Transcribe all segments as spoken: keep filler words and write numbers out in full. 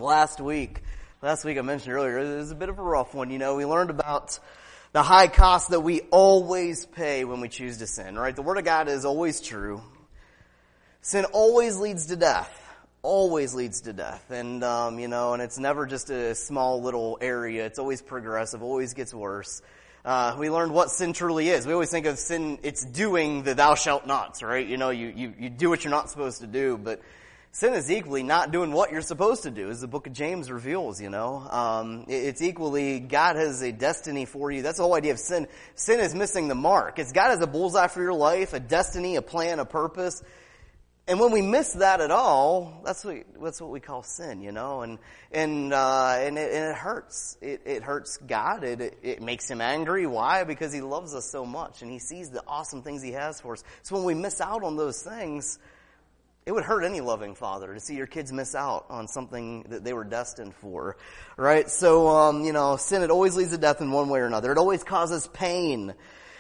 last week. Last week I mentioned earlier, it was a bit of a rough one. You know, we learned about the high cost that we always pay when we choose to sin, right? The Word of God is always true. Sin always leads to death. Always leads to death. And, um, you know, and it's never just a small little area. It's always progressive, always gets worse. Uh, we learned what sin truly is. We always think of sin, it's doing the thou shalt nots, right? You know, you, you, you do what you're not supposed to do, but sin is equally not doing what you're supposed to do, as the book of James reveals, you know. Um, it, it's equally, God has a destiny for you. That's the whole idea of sin. Sin is missing the mark. It's God has a bullseye for your life, a destiny, a plan, a purpose. And when we miss that at all, that's what that's what we call sin, you know, and and uh, and, it, and it hurts. It, it hurts God. It, it it makes Him angry. Why? Because He loves us so much, and He sees the awesome things He has for us. So when we miss out on those things, it would hurt any loving father to see your kids miss out on something that they were destined for, right? So um, you know, sin, it always leads to death in one way or another. It always causes pain.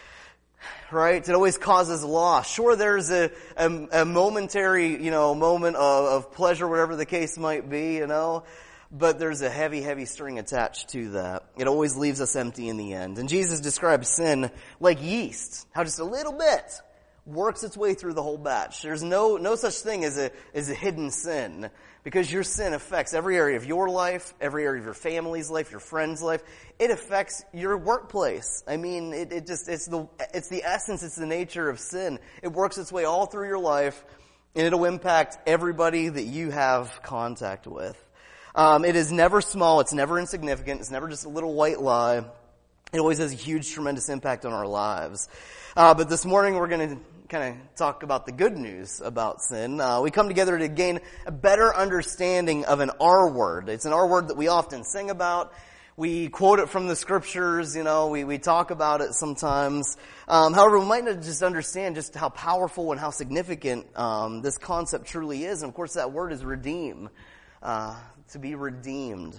Right? It always causes loss. Sure, there's a, a, a momentary, you know, moment of, of pleasure, whatever the case might be, you know, but there's a heavy, heavy string attached to that. It always leaves us empty in the end. And Jesus describes sin like yeast, how just a little bit works its way through the whole batch. There's no, no such thing as a, as a hidden sin, because your sin affects every area of your life, every area of your family's life, your friend's life. It affects your workplace. I mean, it, it just, it's the, it's the essence, it's the nature of sin. It works its way all through your life, and it'll impact everybody that you have contact with. Um, it is never small, it's never insignificant, it's never just a little white lie. It always has a huge, tremendous impact on our lives. Uh, but this morning we're going to kind of talk about the good news about sin. Uh, we come together to gain a better understanding of an R word. It's an R word that we often sing about. We quote it from the scriptures, you know, we, we talk about it sometimes. Um, however, we might not just understand just how powerful and how significant um, this concept truly is. And of course, that word is redeem, uh, to be redeemed.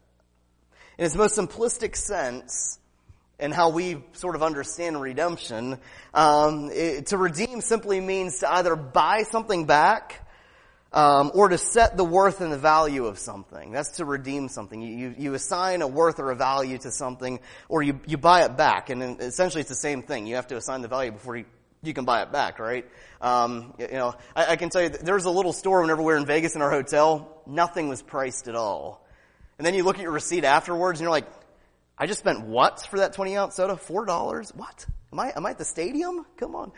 In its most simplistic sense, and how we sort of understand redemption, um, it, to redeem simply means to either buy something back, um, or to set the worth and the value of something. That's to redeem something. You, you, you assign a worth or a value to something, or you, you buy it back. And essentially it's the same thing. You have to assign the value before you, you can buy it back, right? Um, you know, I, I can tell you, there was a little store whenever we were in Vegas in our hotel, nothing was priced at all. And then you look at your receipt afterwards and you're like, I just spent what for that twenty ounce soda? Four dollars? What? Am I, am I at the stadium? Come on.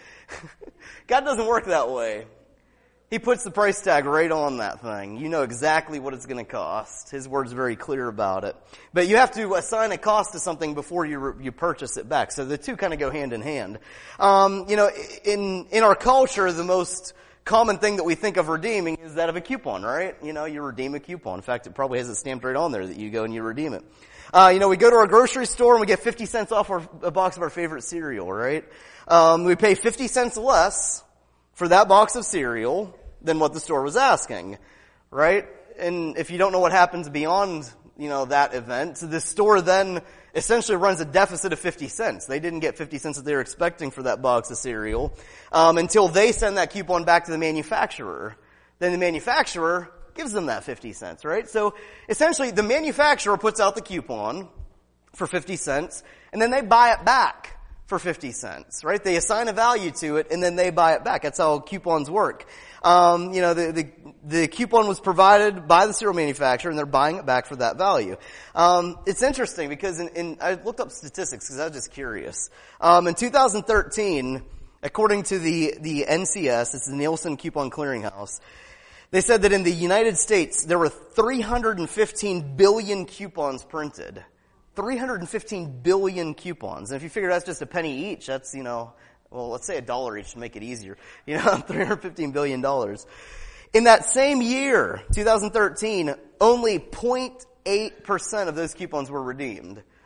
God doesn't work that way. He puts the price tag right on that thing. You know exactly what it's going to cost. His word's very clear about it. But you have to assign a cost to something before you re- you purchase it back. So the two kind of go hand in hand. Um, you know, in, in our culture, the most common thing that we think of redeeming is that of a coupon, right? You know, you redeem a coupon. In fact, it probably has it stamped right on there that you go and you redeem it. Uh, you know, we go to our grocery store and we get fifty cents off our, a box of our favorite cereal, right? Um, we pay fifty cents less for that box of cereal than what the store was asking, right? And if you don't know what happens beyond, you know, that event, the store then essentially runs a deficit of fifty cents. They didn't get fifty cents that they were expecting for that box of cereal, um, until they send that coupon back to the manufacturer. Then the manufacturer gives them that fifty cents, right? So essentially the manufacturer puts out the coupon for fifty cents and then they buy it back for fifty cents, right? They assign a value to it and then they buy it back. That's how coupons work. Um, you know, the, the, the coupon was provided by the cereal manufacturer and they're buying it back for that value. Um, it's interesting because in, in, I looked up statistics because I was just curious. Um, in two thousand thirteen, according to the, the N C S, it's the Nielsen Coupon Clearinghouse, they said that in the United States, there were three hundred fifteen billion coupons printed. three hundred fifteen billion coupons. And if you figure that's just a penny each, that's, you know, well, let's say a dollar each to make it easier. You know, three hundred fifteen billion dollars. In that same year, two thousand thirteen, only zero point eight percent of those coupons were redeemed.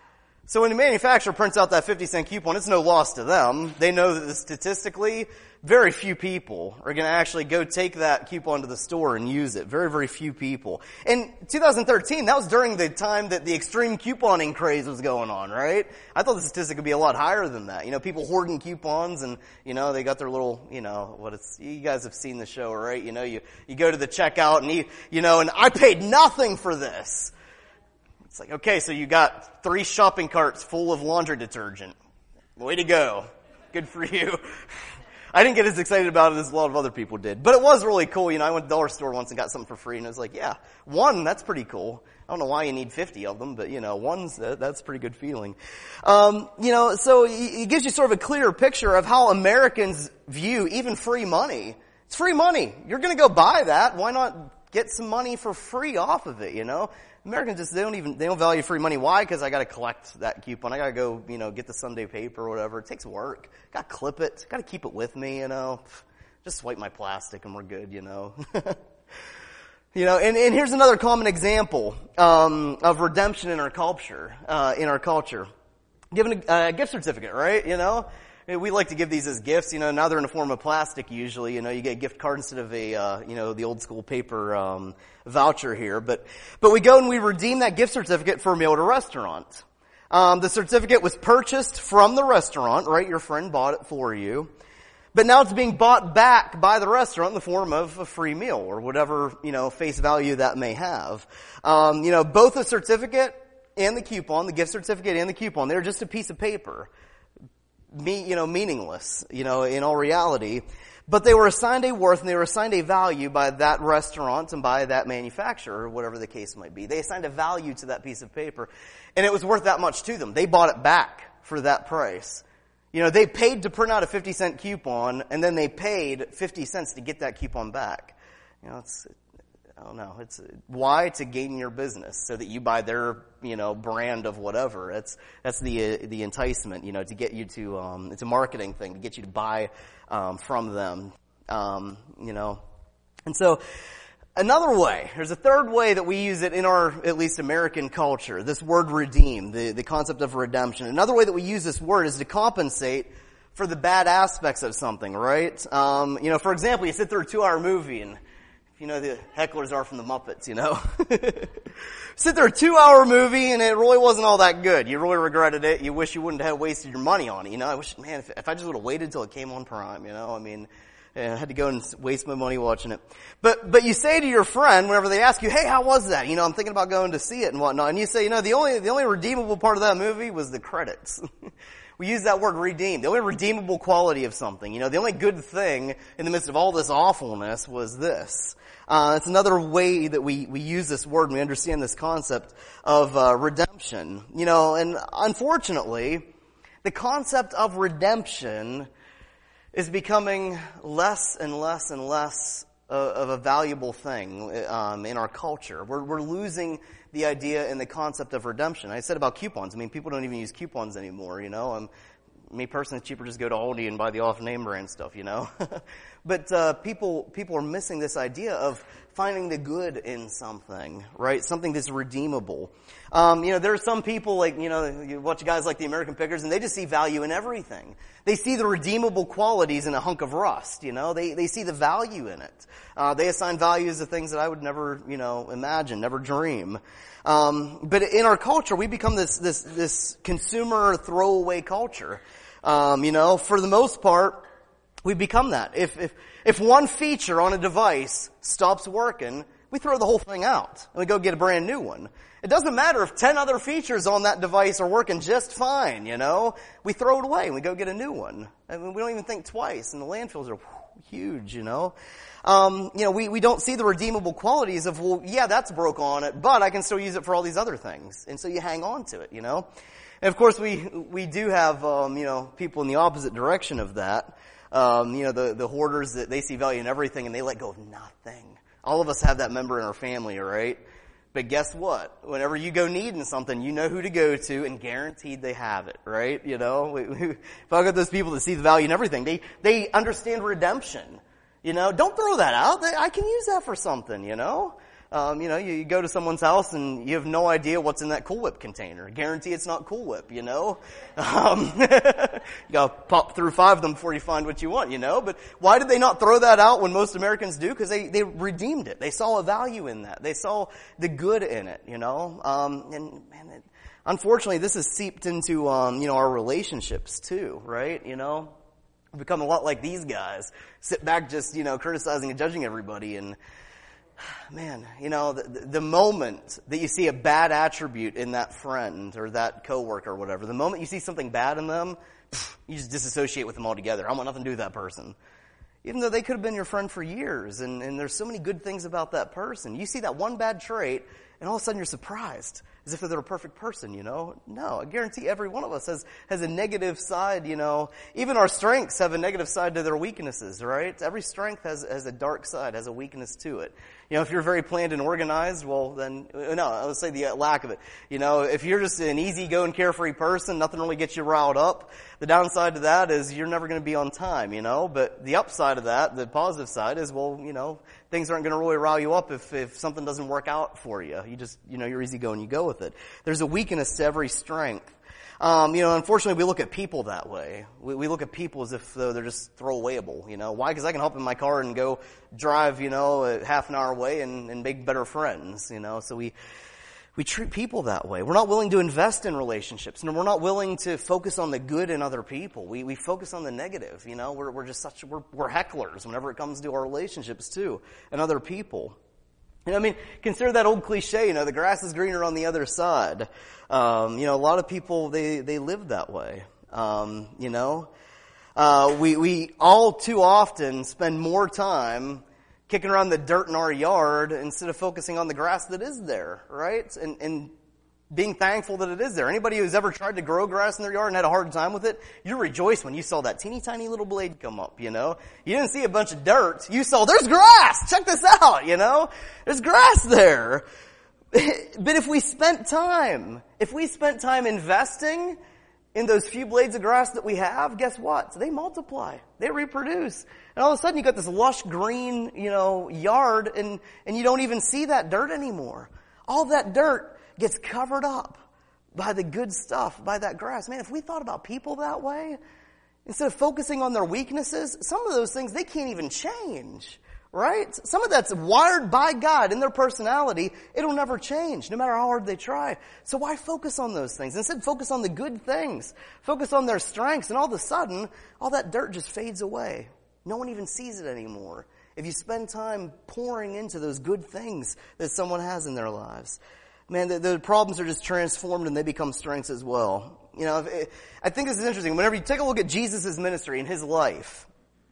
So when the manufacturer prints out that fifty cent coupon, it's no loss to them. They know that statistically, very few people are going to actually go take that coupon to the store and use it. Very, very few people. In two thousand thirteen, that was during the time that the extreme couponing craze was going on, right? I thought the statistic would be a lot higher than that. You know, people hoarding coupons and, you know, they got their little, you know, what it's, you guys have seen the show, right? You know, you, you go to the checkout and you, you know, and I paid nothing for this. It's like, okay, so you got three shopping carts full of laundry detergent. Way to go. Good for you. I didn't get as excited about it as a lot of other people did. But it was really cool. You know, I went to the dollar store once and got something for free, and I was like, yeah, one, that's pretty cool. I don't know why you need fifty of them, but, you know, one's, that's a pretty good feeling. Um, you know, so it gives you sort of a clearer picture of how Americans view even free money. It's free money. You're going to go buy that. Why not get some money for free off of it, you know? Americans just, they don't even, they don't value free money. Why? Because I gotta collect that coupon. I gotta go, you know, get the Sunday paper or whatever. It takes work. Gotta clip it. Gotta keep it with me, you know. Just swipe my plastic and we're good, you know. You know, and, and here's another common example, um, of redemption in our culture, uh, in our culture. Giving a, a gift certificate, right? You know? We like to give these as gifts, you know, now they're in the form of plastic usually, you know, you get a gift card instead of a, uh, you know, the old school paper, um, voucher here. But, but we go and we redeem that gift certificate for a meal at a restaurant. Um, the certificate was purchased from the restaurant, right? Your friend bought it for you. But now it's being bought back by the restaurant in the form of a free meal or whatever, you know, face value that may have. Um, you know, both the certificate and the coupon, the gift certificate and the coupon, they're just a piece of paper. Me, you know, meaningless, you know, in all reality. But they were assigned a worth and they were assigned a value by that restaurant and by that manufacturer, or whatever the case might be. They assigned a value to that piece of paper, and it was worth that much to them. They bought it back for that price. You know, they paid to print out a fifty cent coupon, and then they paid fifty cents to get that coupon back. You know, it's, I don't know. It's why? To gain your business so that you buy their, you know, brand of whatever. That's that's the uh, the enticement, you know, to get you to. Um, it's a marketing thing to get you to buy um, from them, um, you know. And so, another way. There's a third way that we use it in our at least American culture. This word "redeem," the the concept of redemption. Another way that we use this word is to compensate for the bad aspects of something, right? Um, you know, for example, you sit through a two-hour movie and. You know, the hecklers are from the Muppets, you know. Sit there a two-hour movie and it really wasn't all that good. You really regretted it. You wish you wouldn't have wasted your money on it. You know, I wish, man, if, if I just would have waited until it came on Prime, you know. I mean, yeah, I had to go and waste my money watching it. But, but you say to your friend, whenever they ask you, hey, how was that? You know, I'm thinking about going to see it and whatnot. And you say, you know, the only, the only redeemable part of that movie was the credits. We use that word redeem. The only redeemable quality of something, you know, the only good thing in the midst of all this awfulness was this. Uh, it's another way that we, we use this word and we understand this concept of uh, redemption. You know, and unfortunately, the concept of redemption is becoming less and less and less uh, of a valuable thing um, in our culture. We're, we're losing the idea and the concept of redemption. I said about coupons. I mean, people don't even use coupons anymore, you know. Um, me personally, it's cheaper just go to Aldi and buy the off-name brand stuff, you know. But uh, people people are missing this idea of finding the good in something, right? Something that's redeemable. Um, you know, there are some people like, you know, you watch guys like the American Pickers and they just see value in everything. They see the redeemable qualities in a hunk of rust, you know. They they see the value in it. Uh, they assign values to things that I would never, you know, imagine, never dream. Um, but in our culture, we become this this this consumer throwaway culture. Um, you know, for the most part, we become that. If if if one feature on a device stops working, we throw the whole thing out and we go get a brand new one. It doesn't matter if ten other features on that device are working just fine, you know. We throw it away and we go get a new one. I mean, we don't even think twice, and the landfills are huge, you know. Um, you know, we, we don't see the redeemable qualities of, well, yeah, that's broke on it, but I can still use it for all these other things. And so you hang on to it, you know. And of course, we we do have, um, you know, people in the opposite direction of that. Um, you know, the, the hoarders, that they see value in everything and they let go of nothing. All of us have that member in our family, right? But guess what? Whenever you go needing something, you know who to go to and guaranteed they have it, right? You know, we, we, if I got those people that see the value in everything, they, they understand redemption. You know, don't throw that out. I can use that for something, you know. Um, you know, you, you go to someone's house and you have no idea what's in that Cool Whip container. Guarantee it's not Cool Whip, you know. Um, you gotta pop through five of them before you find what you want, you know. But why did they not throw that out when most Americans do? Because they, they redeemed it. They saw a value in that. They saw the good in it, you know. Um, and man, it, unfortunately, this has seeped into, um, you know, our relationships too, right? You know, we've become a lot like these guys. Sit back just, you know, criticizing and judging everybody. And man, you know, the, the moment that you see a bad attribute in that friend or that coworker or whatever, the moment you see something bad in them, you just disassociate with them altogether. I want nothing to do with that person. Even though they could have been your friend for years, and, and there's so many good things about that person. You see that one bad trait, and all of a sudden you're surprised, as if they're a perfect person, you know? No, I guarantee every one of us has, has a negative side, you know? Even our strengths have a negative side to their weaknesses, right? Every strength has, has a dark side, has a weakness to it. You know, if you're very planned and organized, well then, no, let's say the lack of it. You know, if you're just an easygoing, carefree person, nothing really gets you riled up, the downside to that is you're never going to be on time, you know? But the upside of that, the positive side is, well, you know, things aren't going to really rile you up if, if something doesn't work out for you. You just, you know, you're easygoing, you go with it. There's a weakness to every strength. Um, you know, unfortunately, we look at people that way. We, we look at people as if though they're just throwawayable, you know. Why? Because I can hop in my car and go drive, you know, a half an hour away and, and make better friends, you know. So we we treat people that way. We're not willing to invest in relationships, and we're not willing to focus on the good in other people. We we focus on the negative, you know. We're we're just such we're we're hecklers whenever it comes to our relationships too and other people. You know, I mean, consider that old cliche, you know, the grass is greener on the other side. Um, you know, a lot of people, they, they live that way. Um, you know, uh, we, we all too often spend more time kicking around the dirt in our yard instead of focusing on the grass that is there, right? And, and being thankful that it is there. Anybody who's ever tried to grow grass in their yard and had a hard time with it, you rejoice when you saw that teeny tiny little blade come up, you know? You didn't see a bunch of dirt. You saw, there's grass! Check this out, you know? There's grass there. But if we spent time, if we spent time investing in those few blades of grass that we have, guess what? They multiply. They reproduce. And all of a sudden you got this lush green, you know, yard and, and you don't even see that dirt anymore. All that dirt gets covered up by the good stuff, by that grass. Man, if we thought about people that way, instead of focusing on their weaknesses, some of those things they can't even change, right? Some of that's wired by God in their personality. It'll never change, no matter how hard they try. So why focus on those things? Instead, focus on the good things. Focus on their strengths, and all of a sudden, all that dirt just fades away. No one even sees it anymore. If you spend time pouring into those good things that someone has in their lives. Man, the, the problems are just transformed and they become strengths as well. You know, if, I think this is interesting. Whenever you take a look at Jesus' ministry and his life,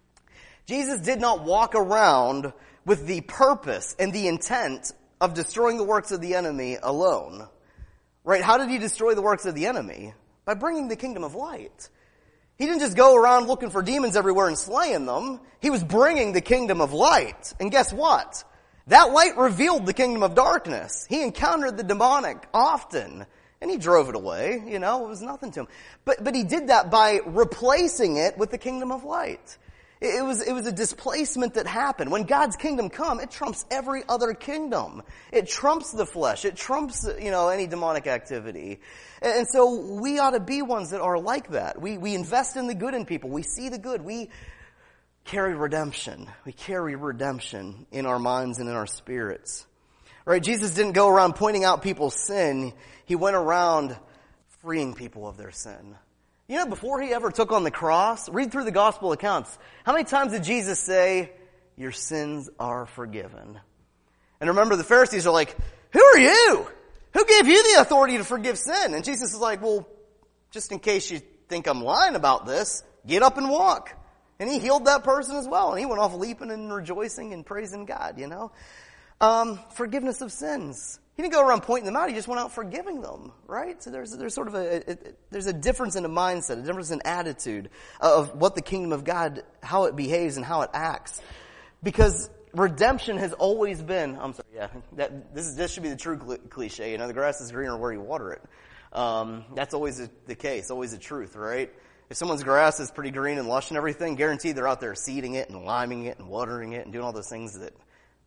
Jesus did not walk around with the purpose and the intent of destroying the works of the enemy alone. Right? How did he destroy the works of the enemy? By bringing the kingdom of light. He didn't just go around looking for demons everywhere and slaying them. He was bringing the kingdom of light. And guess what? That light revealed the kingdom of darkness. He encountered the demonic often, and he drove it away. You know, it was nothing to him. But but he did that by replacing it with the kingdom of light. It, it was it was a displacement that happened. When God's kingdom come, it trumps every other kingdom. It trumps the flesh. It trumps, you know, any demonic activity. And, and so we ought to be ones that are like that. We we invest in the good in people. We see the good. We carry redemption. We carry redemption in our minds and in our spirits. Right? Jesus didn't go around pointing out people's sin. He went around freeing people of their sin. You know, before he ever took on the cross, read through the gospel accounts. How many times did Jesus say, your sins are forgiven? And remember, the Pharisees are like, who are you? Who gave you the authority to forgive sin? And Jesus is like, well, just in case you think I'm lying about this, get up and walk. And he healed that person as well. And he went off leaping and rejoicing and praising God, you know. Um, forgiveness of sins. He didn't go around pointing them out. He just went out forgiving them, right? So there's there's sort of a, a, a there's a difference in a mindset, a difference in attitude of what the kingdom of God, how it behaves and how it acts. Because redemption has always been, I'm sorry, yeah, that, this is, this should be the true cliche, you know, the grass is greener where you water it. Um, that's always a, the case, always the truth, right? If someone's grass is pretty green and lush and everything, guaranteed they're out there seeding it and liming it and watering it and doing all those things that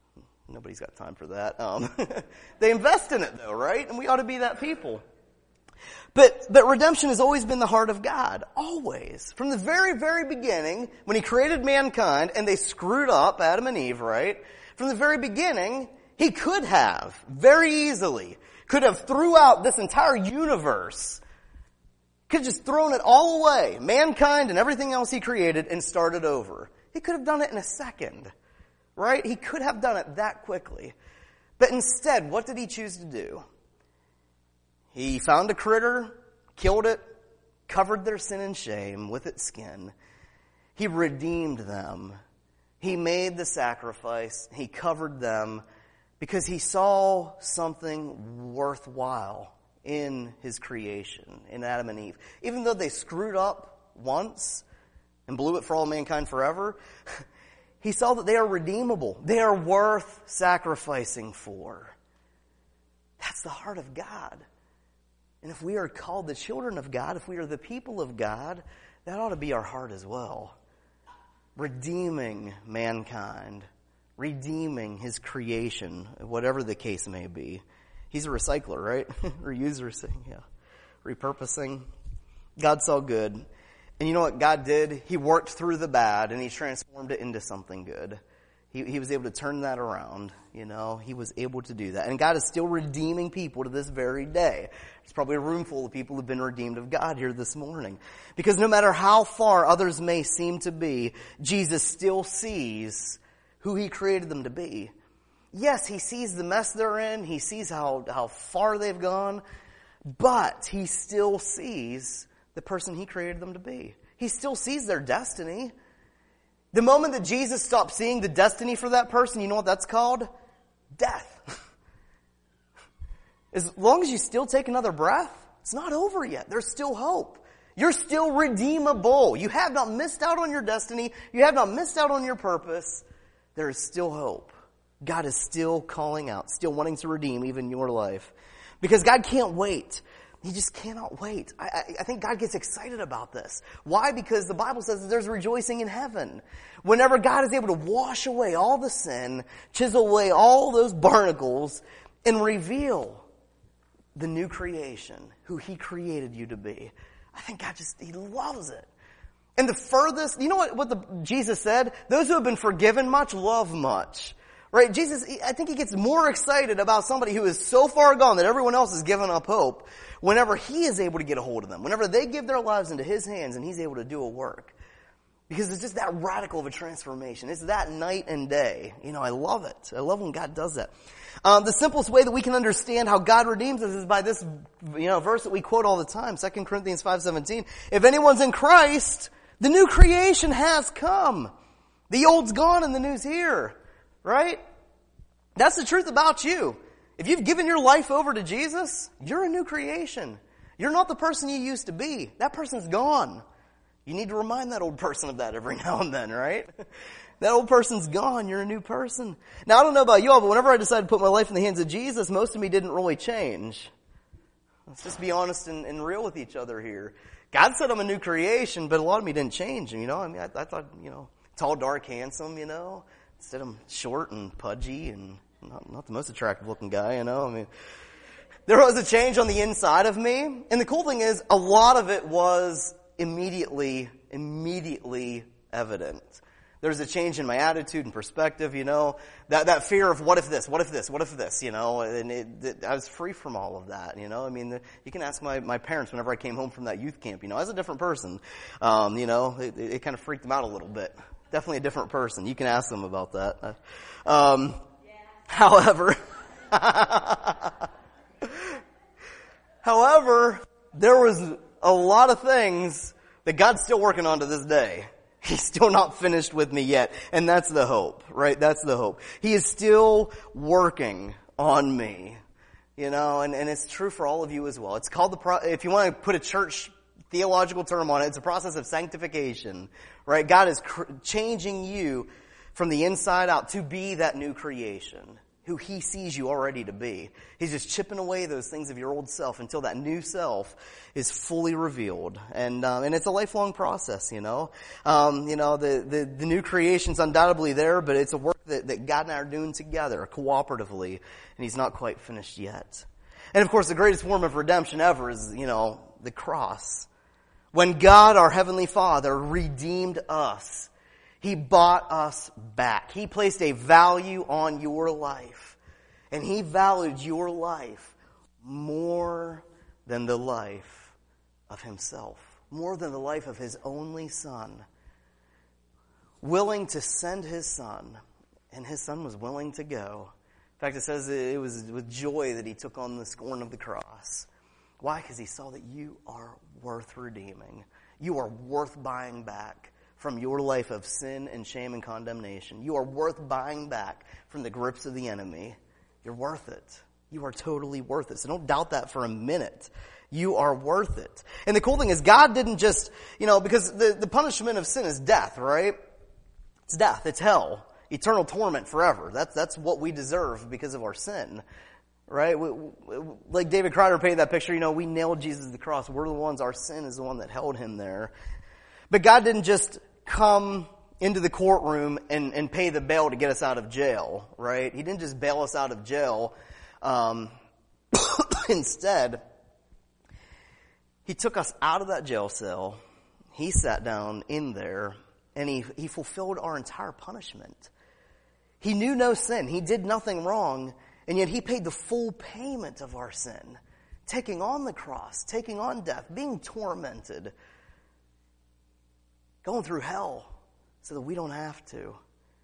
Nobody's got time for that. Um, they invest in it though, right? And we ought to be that people. But, but redemption has always been the heart of God. Always. From the very, very beginning, when He created mankind and they screwed up, Adam and Eve, right? From the very beginning, He could have, very easily, could have threw out this entire universe, could have just thrown it all away, mankind and everything else He created, and started over. He could have done it in a second, right? He could have done it that quickly. But instead, what did He choose to do? He found a critter, killed it, covered their sin and shame with its skin. He redeemed them. He made the sacrifice. He covered them because He saw something worthwhile in His creation, in Adam and Eve. Even though they screwed up once and blew it for all mankind forever, He saw that they are redeemable. They are worth sacrificing for. That's the heart of God. And if we are called the children of God, if we are the people of God, that ought to be our heart as well. Redeeming mankind. Redeeming His creation, whatever the case may be. He's a recycler, right? Reuser, yeah. Repurposing. God saw good. And you know what God did? He worked through the bad and He transformed it into something good. He, he was able to turn that around, you know. He was able to do that. And God is still redeeming people to this very day. There's probably a room full of people who've been redeemed of God here this morning. Because no matter how far others may seem to be, Jesus still sees who He created them to be. Yes, He sees the mess they're in. He sees how, how far they've gone. But He still sees the person He created them to be. He still sees their destiny. The moment that Jesus stopped seeing the destiny for that person, you know what that's called? Death. As long as you still take another breath, it's not over yet. There's still hope. You're still redeemable. You have not missed out on your destiny. You have not missed out on your purpose. There is still hope. God is still calling out, still wanting to redeem even your life. Because God can't wait. He just cannot wait. I, I, I think God gets excited about this. Why? Because the Bible says that there's rejoicing in heaven. Whenever God is able to wash away all the sin, chisel away all those barnacles, and reveal the new creation, who He created you to be. I think God just, He loves it. And the furthest, you know what, what the, Jesus said? Those who have been forgiven much love much. Right? Jesus, I think He gets more excited about somebody who is so far gone that everyone else has given up hope whenever He is able to get a hold of them. Whenever they give their lives into His hands and He's able to do a work. Because it's just that radical of a transformation. It's that night and day. You know, I love it. I love when God does that. Um, the simplest way that we can understand how God redeems us is by this, you know, verse that we quote all the time, Second Corinthians five seventeen. If anyone's in Christ, the new creation has come. The old's gone and the new's here. Right? That's the truth about you. If you've given your life over to Jesus, you're a new creation. You're not the person you used to be. That person's gone. You need to remind that old person of that every now and then, right? That old person's gone. You're a new person. Now, I don't know about you all, but whenever I decided to put my life in the hands of Jesus, most of me didn't really change. Let's just be honest and, and real with each other here. God said I'm a new creation, but a lot of me didn't change. You know, I mean, I, I thought, you know, tall, dark, handsome, you know. Instead I'm short and pudgy and not, not the most attractive looking guy, you know. I mean, there was a change on the inside of me. And the cool thing is, a lot of it was immediately, immediately evident. There was a change in my attitude and perspective, you know. That that fear of what if this, what if this, what if this, you know. And it, it, I was free from all of that, you know. I mean, the, you can ask my, my parents whenever I came home from that youth camp, you know. I was a different person. Um, you know, it, it, it kind of freaked them out a little bit. Definitely a different person. You can ask them about that. Um, yeah. However, however, there was a lot of things that God's still working on to this day. He's still not finished with me yet. And that's the hope, right? That's the hope. He is still working on me. You know, and, and it's true for all of you as well. It's called the, pro- if you want to put a church theological term on it, it's a process of sanctification, right? God is cr- changing you from the inside out to be that new creation. who he sees you already to be. He's just chipping away those things of your old self until that new self is fully revealed. And um, and it's a lifelong process, you know. Um, you know, the, the, the new creation's undoubtedly there, but it's a work that, that God and I are doing together, cooperatively, and he's not quite finished yet. And of course, the greatest form of redemption ever is, you know, the cross. When God, our Heavenly Father, redeemed us, he bought us back. He placed a value on your life. And he valued your life more than the life of himself. More than the life of his only son. Willing to send his son. And his son was willing to go. In fact, it says it was with joy that he took on the scorn of the cross. Why? Because he saw that you are worth redeeming. You are worth buying back from your life of sin and shame and condemnation. You are worth buying back from the grips of the enemy. You're worth it. You are totally worth it. So don't doubt that for a minute. You are worth it. And the cool thing is God didn't just, you know, because the, the punishment of sin is death, right? It's death. It's hell. Eternal torment forever. That's, that's what we deserve because of our sin. Right? We, we, like David Kreider painted that picture, you know, we nailed Jesus to the cross. We're the ones, our sin is the one that held him there. But God didn't just come into the courtroom and, and pay the bail to get us out of jail, right? He didn't just bail us out of jail. Um, instead, he took us out of that jail cell. He sat down in there and he, he fulfilled our entire punishment. He knew no sin. He did nothing wrong. And yet he paid the full payment of our sin, taking on the cross, taking on death, being tormented, going through hell so that we don't have to.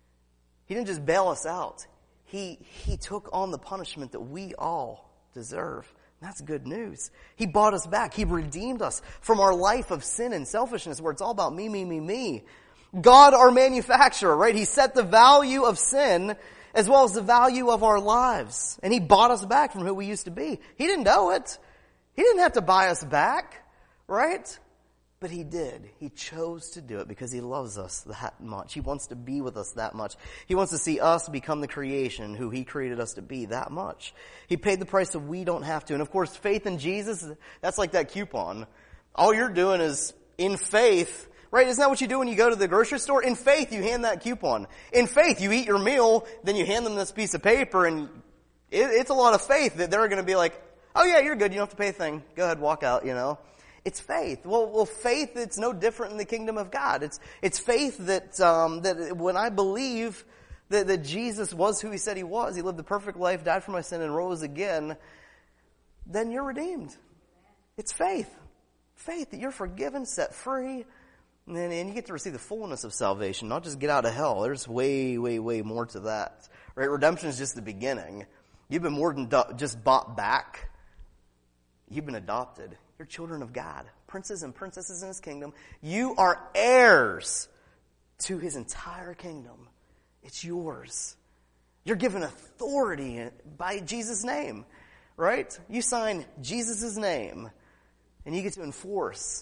He didn't just bail us out. He, he took on the punishment that we all deserve. And that's good news. He bought us back. He redeemed us from our life of sin and selfishness where it's all about me, me, me, me. God, our manufacturer, right? He set the value of sin as well as the value of our lives. And he bought us back from who we used to be. He didn't owe it. He didn't have to buy us back, right? But he did. He chose to do it because he loves us that much. He wants to be with us that much. He wants to see us become the creation who he created us to be that much. He paid the price so we don't have to. And of course, faith in Jesus, that's like that coupon. All you're doing is in faith. Right? Isn't that what you do when you go to the grocery store? In faith, you hand that coupon. In faith, you eat your meal, then you hand them this piece of paper, and it, it's a lot of faith that they're going to be like, oh yeah, you're good, you don't have to pay a thing. Go ahead, walk out, you know. It's faith. Well, well, faith, it's no different in the kingdom of God. It's, it's faith that, um, that when I believe that, that Jesus was who he said he was, he lived the perfect life, died for my sin, and rose again, then you're redeemed. It's faith. Faith that you're forgiven, set free, And then and you get to receive the fullness of salvation, not just get out of hell. There's way, way, way more to that. Right? Redemption is just the beginning. You've been more than do- just bought back. You've been adopted. You're children of God. Princes and princesses in his kingdom. You are heirs to his entire kingdom. It's yours. You're given authority by Jesus' name. Right? You sign Jesus' name and you get to enforce.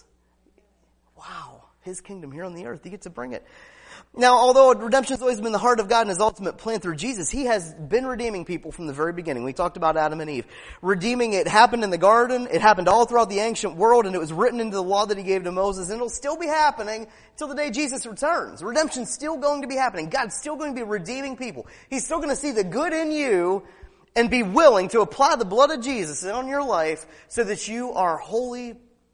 Wow. His kingdom here on the earth. You get to bring it. Now, although redemption has always been the heart of God and his ultimate plan through Jesus, he has been redeeming people from the very beginning. We talked about Adam and Eve. Redeeming, it happened in the garden. It happened all throughout the ancient world, and it was written into the law that he gave to Moses, and it'll still be happening until the day Jesus returns. Redemption's still going to be happening. God's still going to be redeeming people. He's still going to see the good in you and be willing to apply the blood of Jesus on your life so that you are holy,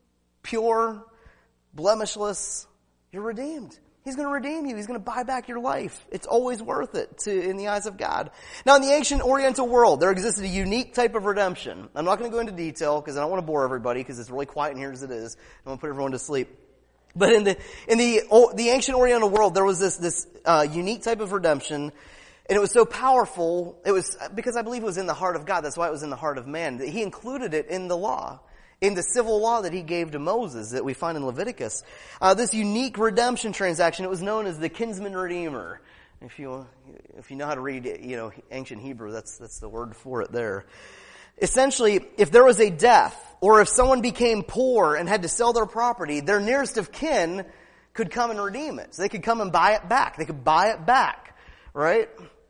pure, blemishless. You're redeemed. He's going to redeem you. He's going to buy back your life. It's always worth it to, in the eyes of God. Now, in the ancient Oriental world, there existed a unique type of redemption. I'm not going to go into detail because I don't want to bore everybody because it's really quiet in here as it is. I want to put everyone to sleep. But in the in the the ancient Oriental world, there was this this uh, unique type of redemption, and it was so powerful. It was because I believe it was in the heart of God. That's why it was in the heart of man. He included it in the law. In the civil law that he gave to Moses that we find in Leviticus. Uh, this unique redemption transaction, it was known as the kinsman redeemer. If you, if you know how to read, you know, ancient Hebrew, that's, that's the word for it there. Essentially, if there was a death, or if someone became poor and had to sell their property, their nearest of kin could come and redeem it. So they could come and buy it back. They could buy it back, right?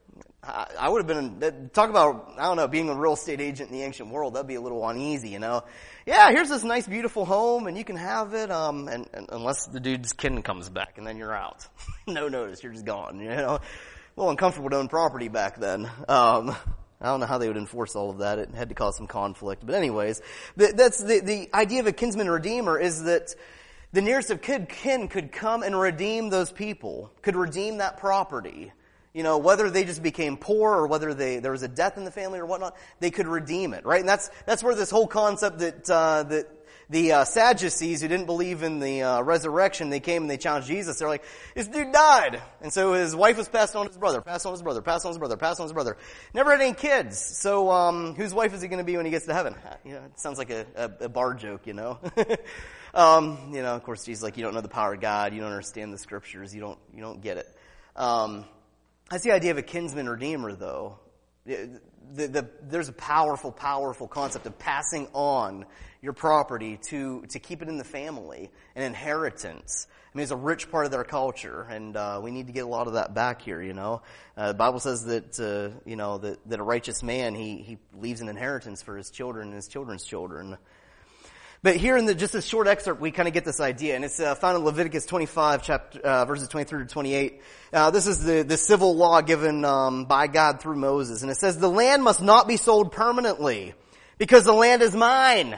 I, I would have been, talk about, I don't know, being a real estate agent in the ancient world, that'd be a little uneasy, you know. Yeah, here's this nice, beautiful home, and you can have it, um, and, and unless the dude's kid comes back, and then you're out. No notice, you're just gone, you know. A little uncomfortable to own property back then. Um, I don't know how they would enforce all of that. It had to cause some conflict. But anyways, that's the, the idea of a kinsman redeemer is that the nearest of kin, kin could come and redeem those people, could redeem that property. You know, whether they just became poor or whether they, there was a death in the family or whatnot, they could redeem it, right? And that's, that's where this whole concept that, uh, that the, uh, Sadducees who didn't believe in the, uh, resurrection, they came and they challenged Jesus. They're like, this dude died. And so his wife was passed on to his brother, passed on to his brother, passed on to his brother, passed on to his brother. Never had any kids. So, um, whose wife is he going to be when he gets to heaven? You know, it sounds like a, a, a bar joke, you know? um, you know, of course, Jesus is like, you don't know the power of God. You don't understand the scriptures. You don't, you don't get it. Um, That's the idea of a kinsman redeemer, though. The, the, the, there's a powerful, powerful concept of passing on your property to, to keep it in the family, an inheritance. I mean, it's a rich part of their culture, and uh, we need to get a lot of that back here, you know. Uh, the Bible says that, uh, you know, that, that a righteous man, he, he leaves an inheritance for his children and his children's children. But here in the, just a short excerpt, we kind of get this idea, and it's uh, found in Leviticus twenty-five, chapter, uh, verses twenty-three to twenty-eight. Uh, this is the, the civil law given um, by God through Moses, and it says, "The land must not be sold permanently, because the land is mine."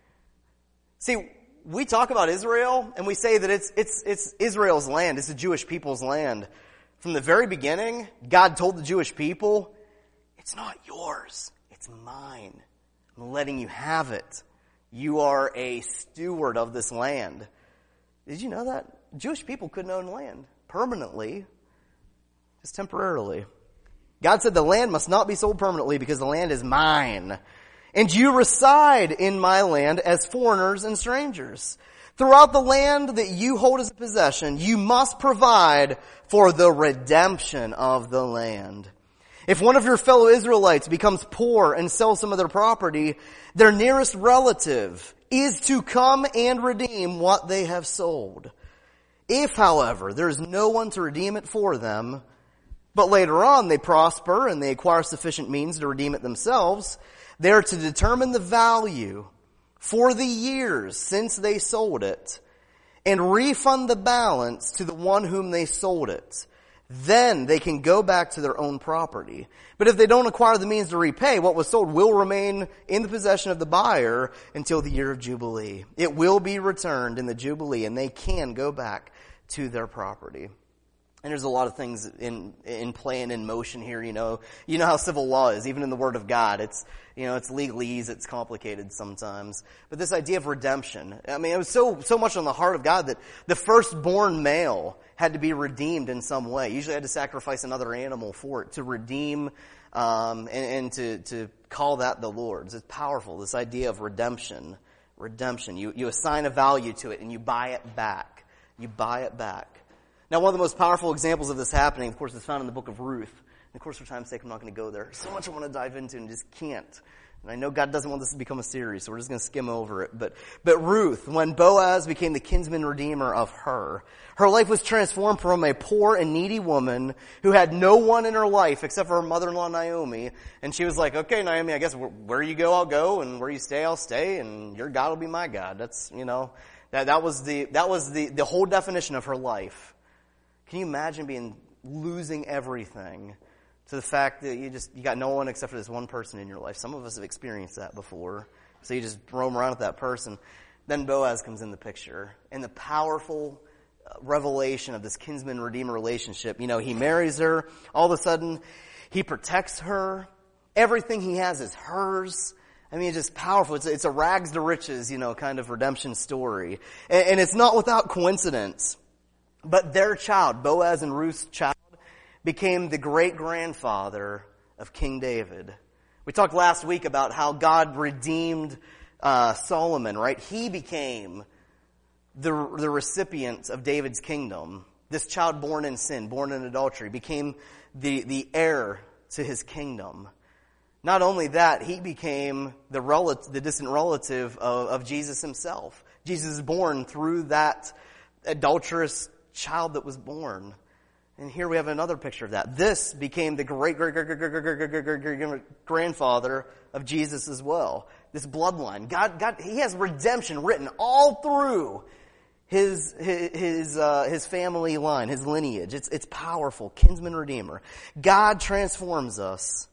See, we talk about Israel, and we say that it's it's it's Israel's land, it's the Jewish people's land. From the very beginning, God told the Jewish people, "It's not yours, it's mine. I'm letting you have it. You are a steward of this land." Did you know that? Jewish people couldn't own land permanently, just temporarily. God said the land must not be sold permanently because the land is mine. And you reside in my land as foreigners and strangers. Throughout the land that you hold as a possession, you must provide for the redemption of the land. If one of your fellow Israelites becomes poor and sells some of their property, their nearest relative is to come and redeem what they have sold. If, however, there is no one to redeem it for them, but later on they prosper and they acquire sufficient means to redeem it themselves, they are to determine the value for the years since they sold it and refund the balance to the one whom they sold it. Then they can go back to their own property. But if they don't acquire the means to repay, what was sold will remain in the possession of the buyer until the year of Jubilee. It will be returned in the Jubilee, and they can go back to their property. And there's a lot of things in in play and in motion here, you know. You know how civil law is, even in the Word of God. It's, you know, it's legalese, it's complicated sometimes. But this idea of redemption, I mean, it was so so much on the heart of God that the firstborn male had to be redeemed in some way. Usually had to sacrifice another animal for it, to redeem um, and, and to, to call that the Lord's. It's powerful, this idea of redemption. Redemption. You, you assign a value to it and you buy it back. You buy it back. Now, one of the most powerful examples of this happening, of course, is found in the book of Ruth. And of course, for time's sake, I'm not going to go there. So much I want to dive into and just can't. And I know God doesn't want this to become a series, so we're just going to skim over it. But, but Ruth, when Boaz became the kinsman redeemer of her, her life was transformed from a poor and needy woman who had no one in her life except for her mother-in-law Naomi. And she was like, "Okay, Naomi, I guess where you go, I'll go, and where you stay, I'll stay, and your God will be my God." That's, you know, that, that was the, that was the, the whole definition of her life. Can you imagine being, losing everything to the fact that you just, you got no one except for this one person in your life? Some of us have experienced that before. So you just roam around with that person. Then Boaz comes in the picture. And the powerful revelation of this kinsman-redeemer relationship. You know, he marries her. All of a sudden, he protects her. Everything he has is hers. I mean, it's just powerful. It's a, it's a rags to riches, you know, kind of redemption story. And, and it's not without coincidence. But their child, Boaz and Ruth's child, became the great-grandfather of King David. We talked last week about how God redeemed uh, Solomon, right? He became the, the recipient of David's kingdom. This child born in sin, born in adultery, became the, the heir to his kingdom. Not only that, he became the relative, the distant relative of, of Jesus himself. Jesus is born through that adulterous child that was born. And here we have another picture of that. This became the great, great, great, great, great, great, great, great, great, great grandfather of Jesus as well. This bloodline. God, God, He has redemption written all through His, his, his, uh, his family line, His lineage. It's, it's powerful. Kinsman Redeemer. God transforms us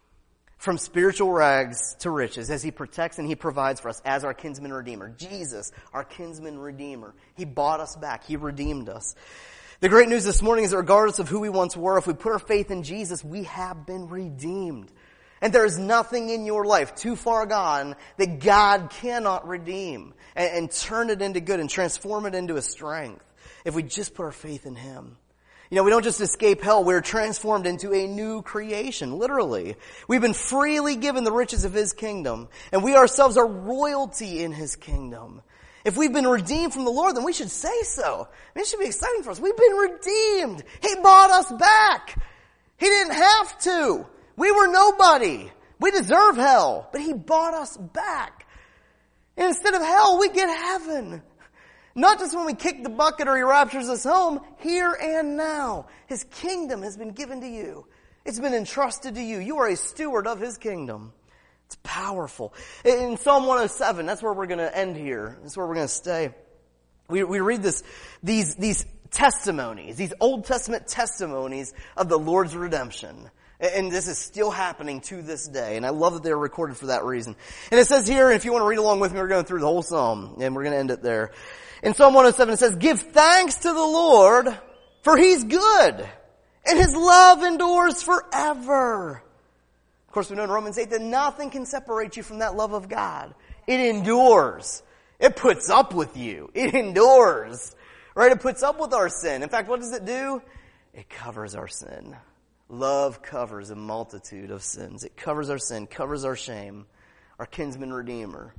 from spiritual rags to riches as He protects and He provides for us as our kinsman redeemer. Jesus, our kinsman redeemer. He bought us back. He redeemed us. The great news this morning is that regardless of who we once were, if we put our faith in Jesus, we have been redeemed. And there is nothing in your life too far gone that God cannot redeem and, and turn it into good and transform it into a strength if we just put our faith in Him. You know, we don't just escape hell, we're transformed into a new creation, literally. We've been freely given the riches of His kingdom, and we ourselves are royalty in His kingdom. If we've been redeemed from the Lord, then we should say so. I mean, it should be exciting for us. We've been redeemed. He bought us back. He didn't have to. We were nobody. We deserve hell, but He bought us back. And instead of hell, we get heaven. Not just when we kick the bucket or He raptures us home, here and now. His kingdom has been given to you. It's been entrusted to you. You are a steward of His kingdom. It's powerful. In Psalm one oh seven, that's where we're going to end here. That's where we're going to stay. We, we read this, these, these testimonies, these Old Testament testimonies of the Lord's redemption. And this is still happening to this day. And I love that they're recorded for that reason. And it says here, and if you want to read along with me, we're going through the whole Psalm. And we're going to end it there. In Psalm one oh seven, it says, "Give thanks to the Lord, for He's good, and His love endures forever." Of course, we know in Romans eight that nothing can separate you from that love of God. It endures. It puts up with you. It endures. Right? It puts up with our sin. In fact, what does it do? It covers our sin. Love covers a multitude of sins. It covers our sin, covers our shame, our kinsman redeemer.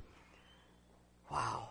Wow.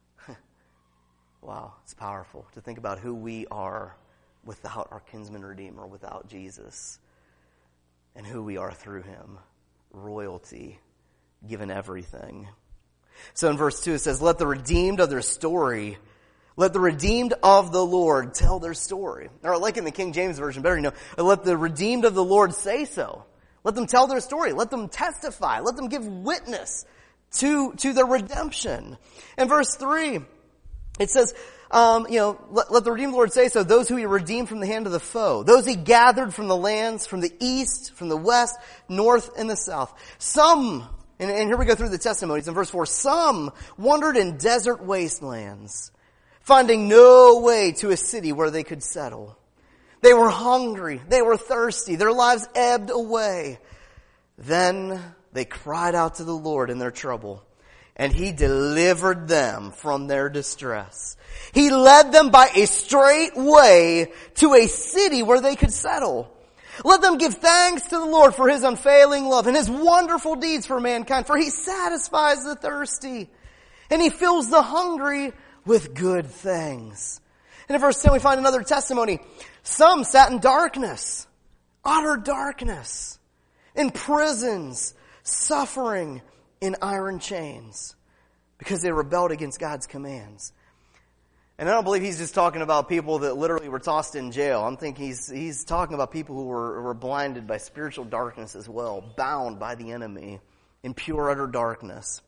Wow, it's powerful to think about who we are without our kinsman redeemer, without Jesus, and who we are through Him. Royalty, given everything. So in verse two it says, "Let the redeemed of their story, let the redeemed of the Lord tell their story." Or like in the King James Version, better you know, "Let the redeemed of the Lord say so." Let them tell their story. Let them testify. Let them give witness to, to their redemption. In verse three, it says, um, you know, let, let the redeemed Lord say so, those who He redeemed from the hand of the foe, those He gathered from the lands, from the east, from the west, north, and the south. Some, and, and here we go through the testimonies in verse four, "Some wandered in desert wastelands, finding no way to a city where they could settle. They were hungry, they were thirsty, their lives ebbed away. Then they cried out to the Lord in their trouble, and He delivered them from their distress. He led them by a straight way to a city where they could settle. Let them give thanks to the Lord for His unfailing love and His wonderful deeds for mankind, for He satisfies the thirsty, and He fills the hungry with good things." And in verse ten we find another testimony. "Some sat in darkness, utter darkness, in prisons, suffering in iron chains, because they rebelled against God's commands." And I don't believe he's just talking about people that literally were tossed in jail. I'm thinking he's he's talking about people who were, were blinded by spiritual darkness as well, bound by the enemy in pure utter darkness.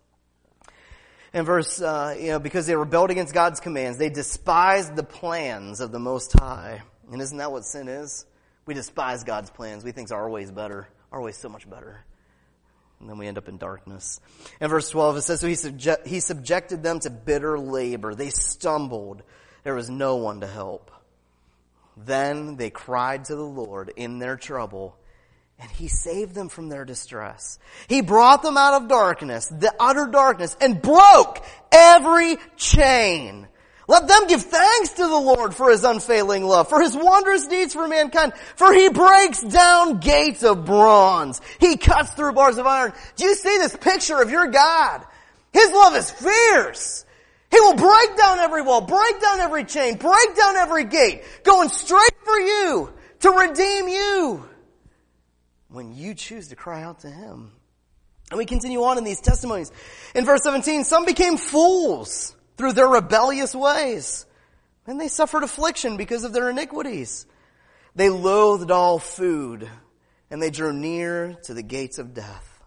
In verse, uh, you know, because they rebelled against God's commands, they despised the plans of the Most High. And isn't that what sin is? We despise God's plans. We think our way's better. Our way's so much better. And then we end up in darkness. In verse twelve, it says, "So he, subject, he subjected them to bitter labor. They stumbled. There was no one to help. Then they cried to the Lord in their trouble, and He saved them from their distress. He brought them out of darkness, the utter darkness, and broke every chain. Let them give thanks to the Lord for His unfailing love, for His wondrous deeds for mankind. For He breaks down gates of bronze. He cuts through bars of iron." Do you see this picture of your God? His love is fierce. He will break down every wall, break down every chain, break down every gate, going straight for you to redeem you when you choose to cry out to Him. And we continue on in these testimonies. In verse seventeen, "Some became fools through their rebellious ways, and they suffered affliction because of their iniquities. They loathed all food, and they drew near to the gates of death.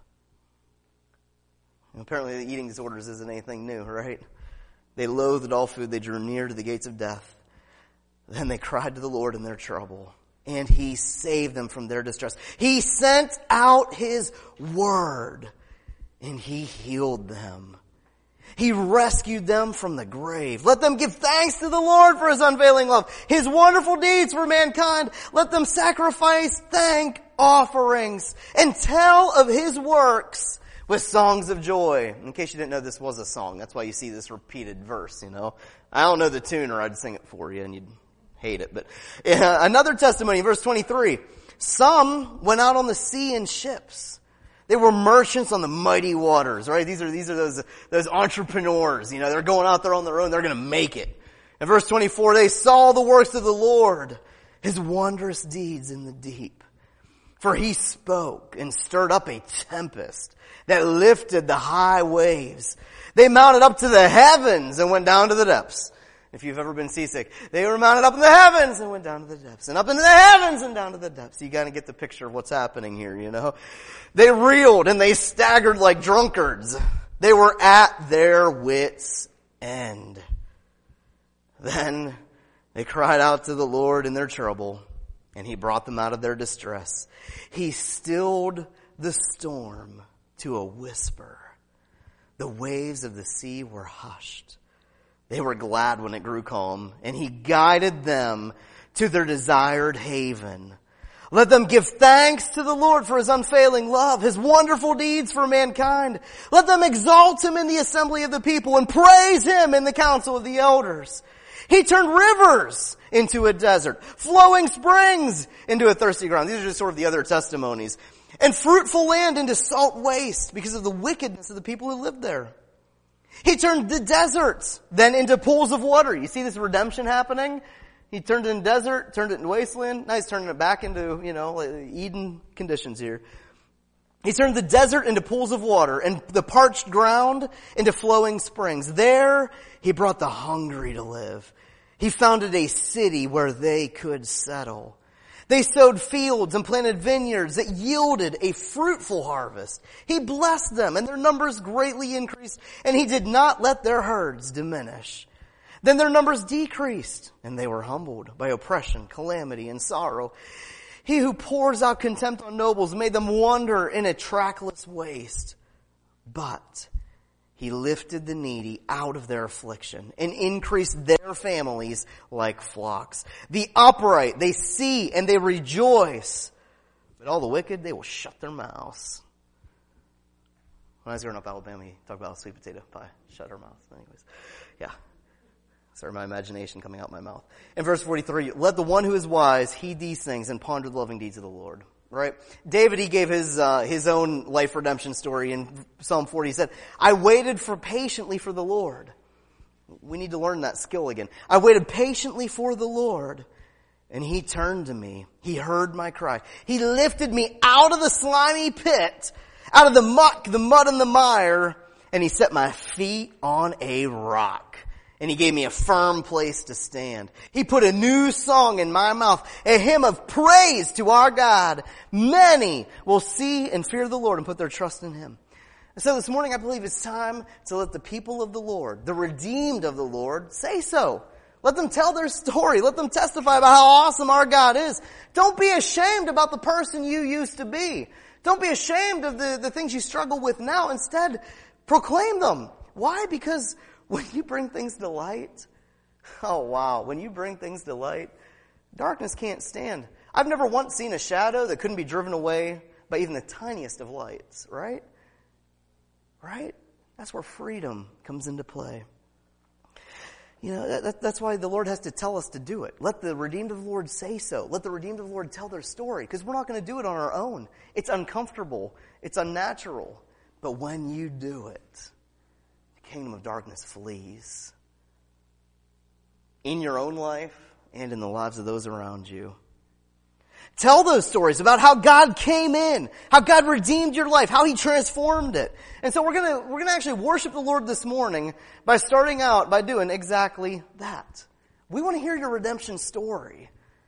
And apparently the eating disorders isn't anything new, right? They loathed all food, they drew near to the gates of death. Then they cried to the Lord in their trouble, and He saved them from their distress. He sent out His word, and He healed them. He rescued them from the grave. Let them give thanks to the Lord for His unfailing love, His wonderful deeds for mankind. Let them sacrifice thank offerings and tell of His works with songs of joy. In case you didn't know, this was a song. That's why you see this repeated verse, you know. I don't know the tune, or I'd sing it for you and you'd hate it. But uh, another testimony, verse twenty-three. Some went out on the sea in ships. They were merchants on the mighty waters, right? These are, these are those, those entrepreneurs, you know, they're going out there on their own, they're gonna make it. In verse twenty-four, they saw the works of the Lord, His wondrous deeds in the deep. For He spoke and stirred up a tempest that lifted the high waves. They mounted up to the heavens and went down to the depths. If you've ever been seasick, they were mounted up in the heavens and went down to the depths. And up into the heavens and down to the depths. You gotta get the picture of what's happening here, you know. They reeled and they staggered like drunkards. They were at their wits' end. Then they cried out to the Lord in their trouble, and He brought them out of their distress. He stilled the storm to a whisper. The waves of the sea were hushed. They were glad when it grew calm, and He guided them to their desired haven. Let them give thanks to the Lord for His unfailing love, His wonderful deeds for mankind. Let them exalt Him in the assembly of the people and praise Him in the council of the elders. He turned rivers into a desert, flowing springs into a thirsty ground. These are just sort of the other testimonies. And fruitful land into salt waste because of the wickedness of the people who lived there. He turned the deserts then into pools of water. You see this redemption happening? He turned it into desert, turned it into wasteland. Now He's turning it back into, you know, Eden conditions here. He turned the desert into pools of water and the parched ground into flowing springs. There He brought the hungry to live. He founded a city where they could settle. They sowed fields and planted vineyards that yielded a fruitful harvest. He blessed them, and their numbers greatly increased, and He did not let their herds diminish. Then their numbers decreased, and they were humbled by oppression, calamity, and sorrow. He who pours out contempt on nobles made them wander in a trackless waste. But He lifted the needy out of their affliction and increased their families like flocks. The upright, they see and they rejoice. But all the wicked, they will shut their mouths. When I was growing up in Alabama, you talk about a sweet potato pie. Shut her mouth. Anyways, yeah. Sorry, my imagination coming out my mouth. In verse forty-three, let the one who is wise heed these things and ponder the loving deeds of the Lord. Right? David, he gave his, uh, his own life redemption story in Psalm forty. He said, I waited for patiently for the Lord. We need to learn that skill again. I waited patiently for the Lord, and He turned to me. He heard my cry. He lifted me out of the slimy pit, out of the muck, the mud and the mire, and He set my feet on a rock. And He gave me a firm place to stand. He put a new song in my mouth, a hymn of praise to our God. Many will see and fear the Lord and put their trust in Him. And so this morning I believe it's time to let the people of the Lord, the redeemed of the Lord, say so. Let them tell their story. Let them testify about how awesome our God is. Don't be ashamed about the person you used to be. Don't be ashamed of the, the things you struggle with now. Instead, proclaim them. Why? Because when you bring things to light, oh wow, when you bring things to light, darkness can't stand. I've never once seen a shadow that couldn't be driven away by even the tiniest of lights, right? Right? That's where freedom comes into play. You know, that, that's why the Lord has to tell us to do it. Let the redeemed of the Lord say so. Let the redeemed of the Lord tell their story, because we're not going to do it on our own. It's uncomfortable. It's unnatural. But when you do it, kingdom of darkness flees in your own life and in the lives of those around you. Tell those stories about how God came in, how God redeemed your life, how He transformed it. And so we're gonna, we're gonna actually worship the Lord this morning by starting out by doing exactly that. We want to hear your redemption story.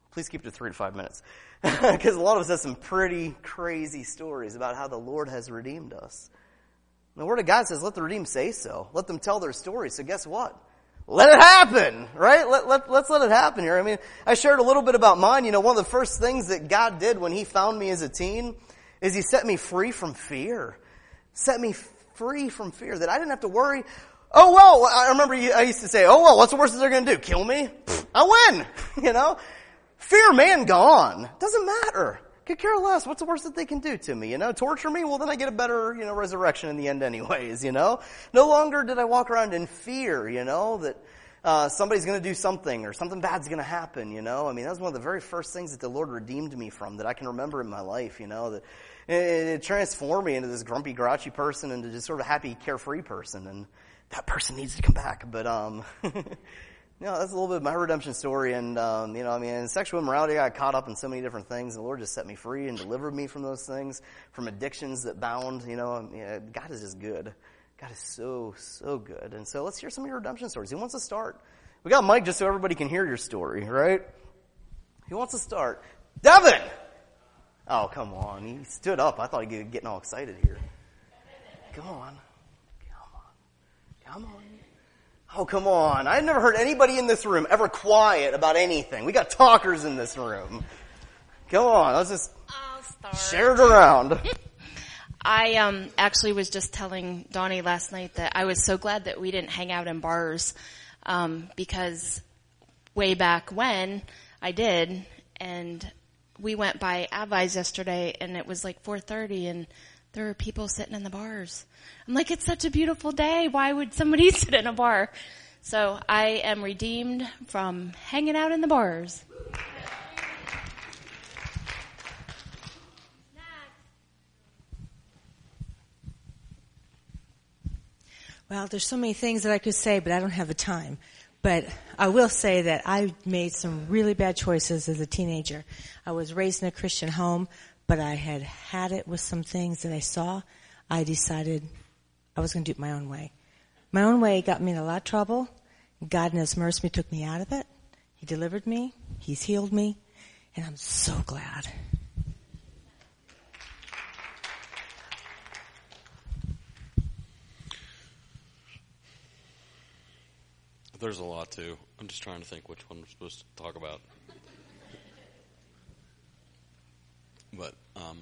Please keep it to three to five minutes. Because a lot of us have some pretty crazy stories about how the Lord has redeemed us. And the Word of God says, let the redeemed say so. Let them tell their story. So guess what? Let it happen, right? Let, let, let's let it happen here. I mean, I shared a little bit about mine. You know, one of the first things that God did when He found me as a teen is He set me free from fear. Set me free from fear, that I didn't have to worry. Oh, well, I remember I used to say, oh, well, what's the worst that they're going to do? Kill me? I win, you know? Fear, man, gone. Doesn't matter. Could care less. What's the worst that they can do to me, you know? Torture me? Well, then I get a better, you know, resurrection in the end anyways, you know? No longer did I walk around in fear, you know, that uh somebody's going to do something or something bad's going to happen, you know? I mean, that was one of the very first things that the Lord redeemed me from that I can remember in my life, you know, that it, it transformed me into this grumpy, grouchy person into just sort of a happy, carefree person, and that person needs to come back. But, um... No, that's a little bit of my redemption story, and, um, you know, I mean, in sexual immorality, I got caught up in so many different things, and the Lord just set me free and delivered me from those things, from addictions that bound, you know, I mean, God is just good. God is so, so good. And so let's hear some of your redemption stories. Who wants to start? We got Mike just so everybody can hear your story, right? Who wants to start? Devin! Oh, come on. He stood up. I thought he'd get getting all excited here. Come on. Come on. Come on. Oh, come on. I've never heard anybody in this room ever quiet about anything. We got talkers in this room. Come on, let's just I'll start. Share it around. I um actually was just telling Donnie last night that I was so glad that we didn't hang out in bars, um, because way back when I did, and we went by Avi's yesterday, and it was like four thirty, and there were people sitting in the bars. I'm like, it's such a beautiful day. Why would somebody sit in a bar? So I am redeemed from hanging out in the bars. Well, there's so many things that I could say, but I don't have the time. But I will say that I made some really bad choices as a teenager. I was raised in a Christian home, but I had had it with some things that I saw. I decided I was going to do it my own way. My own way got me in a lot of trouble. God in His mercy took me out of it. He delivered me. He's healed me. And I'm so glad. There's a lot, too. I'm just trying to think which one we're supposed to talk about. But, um,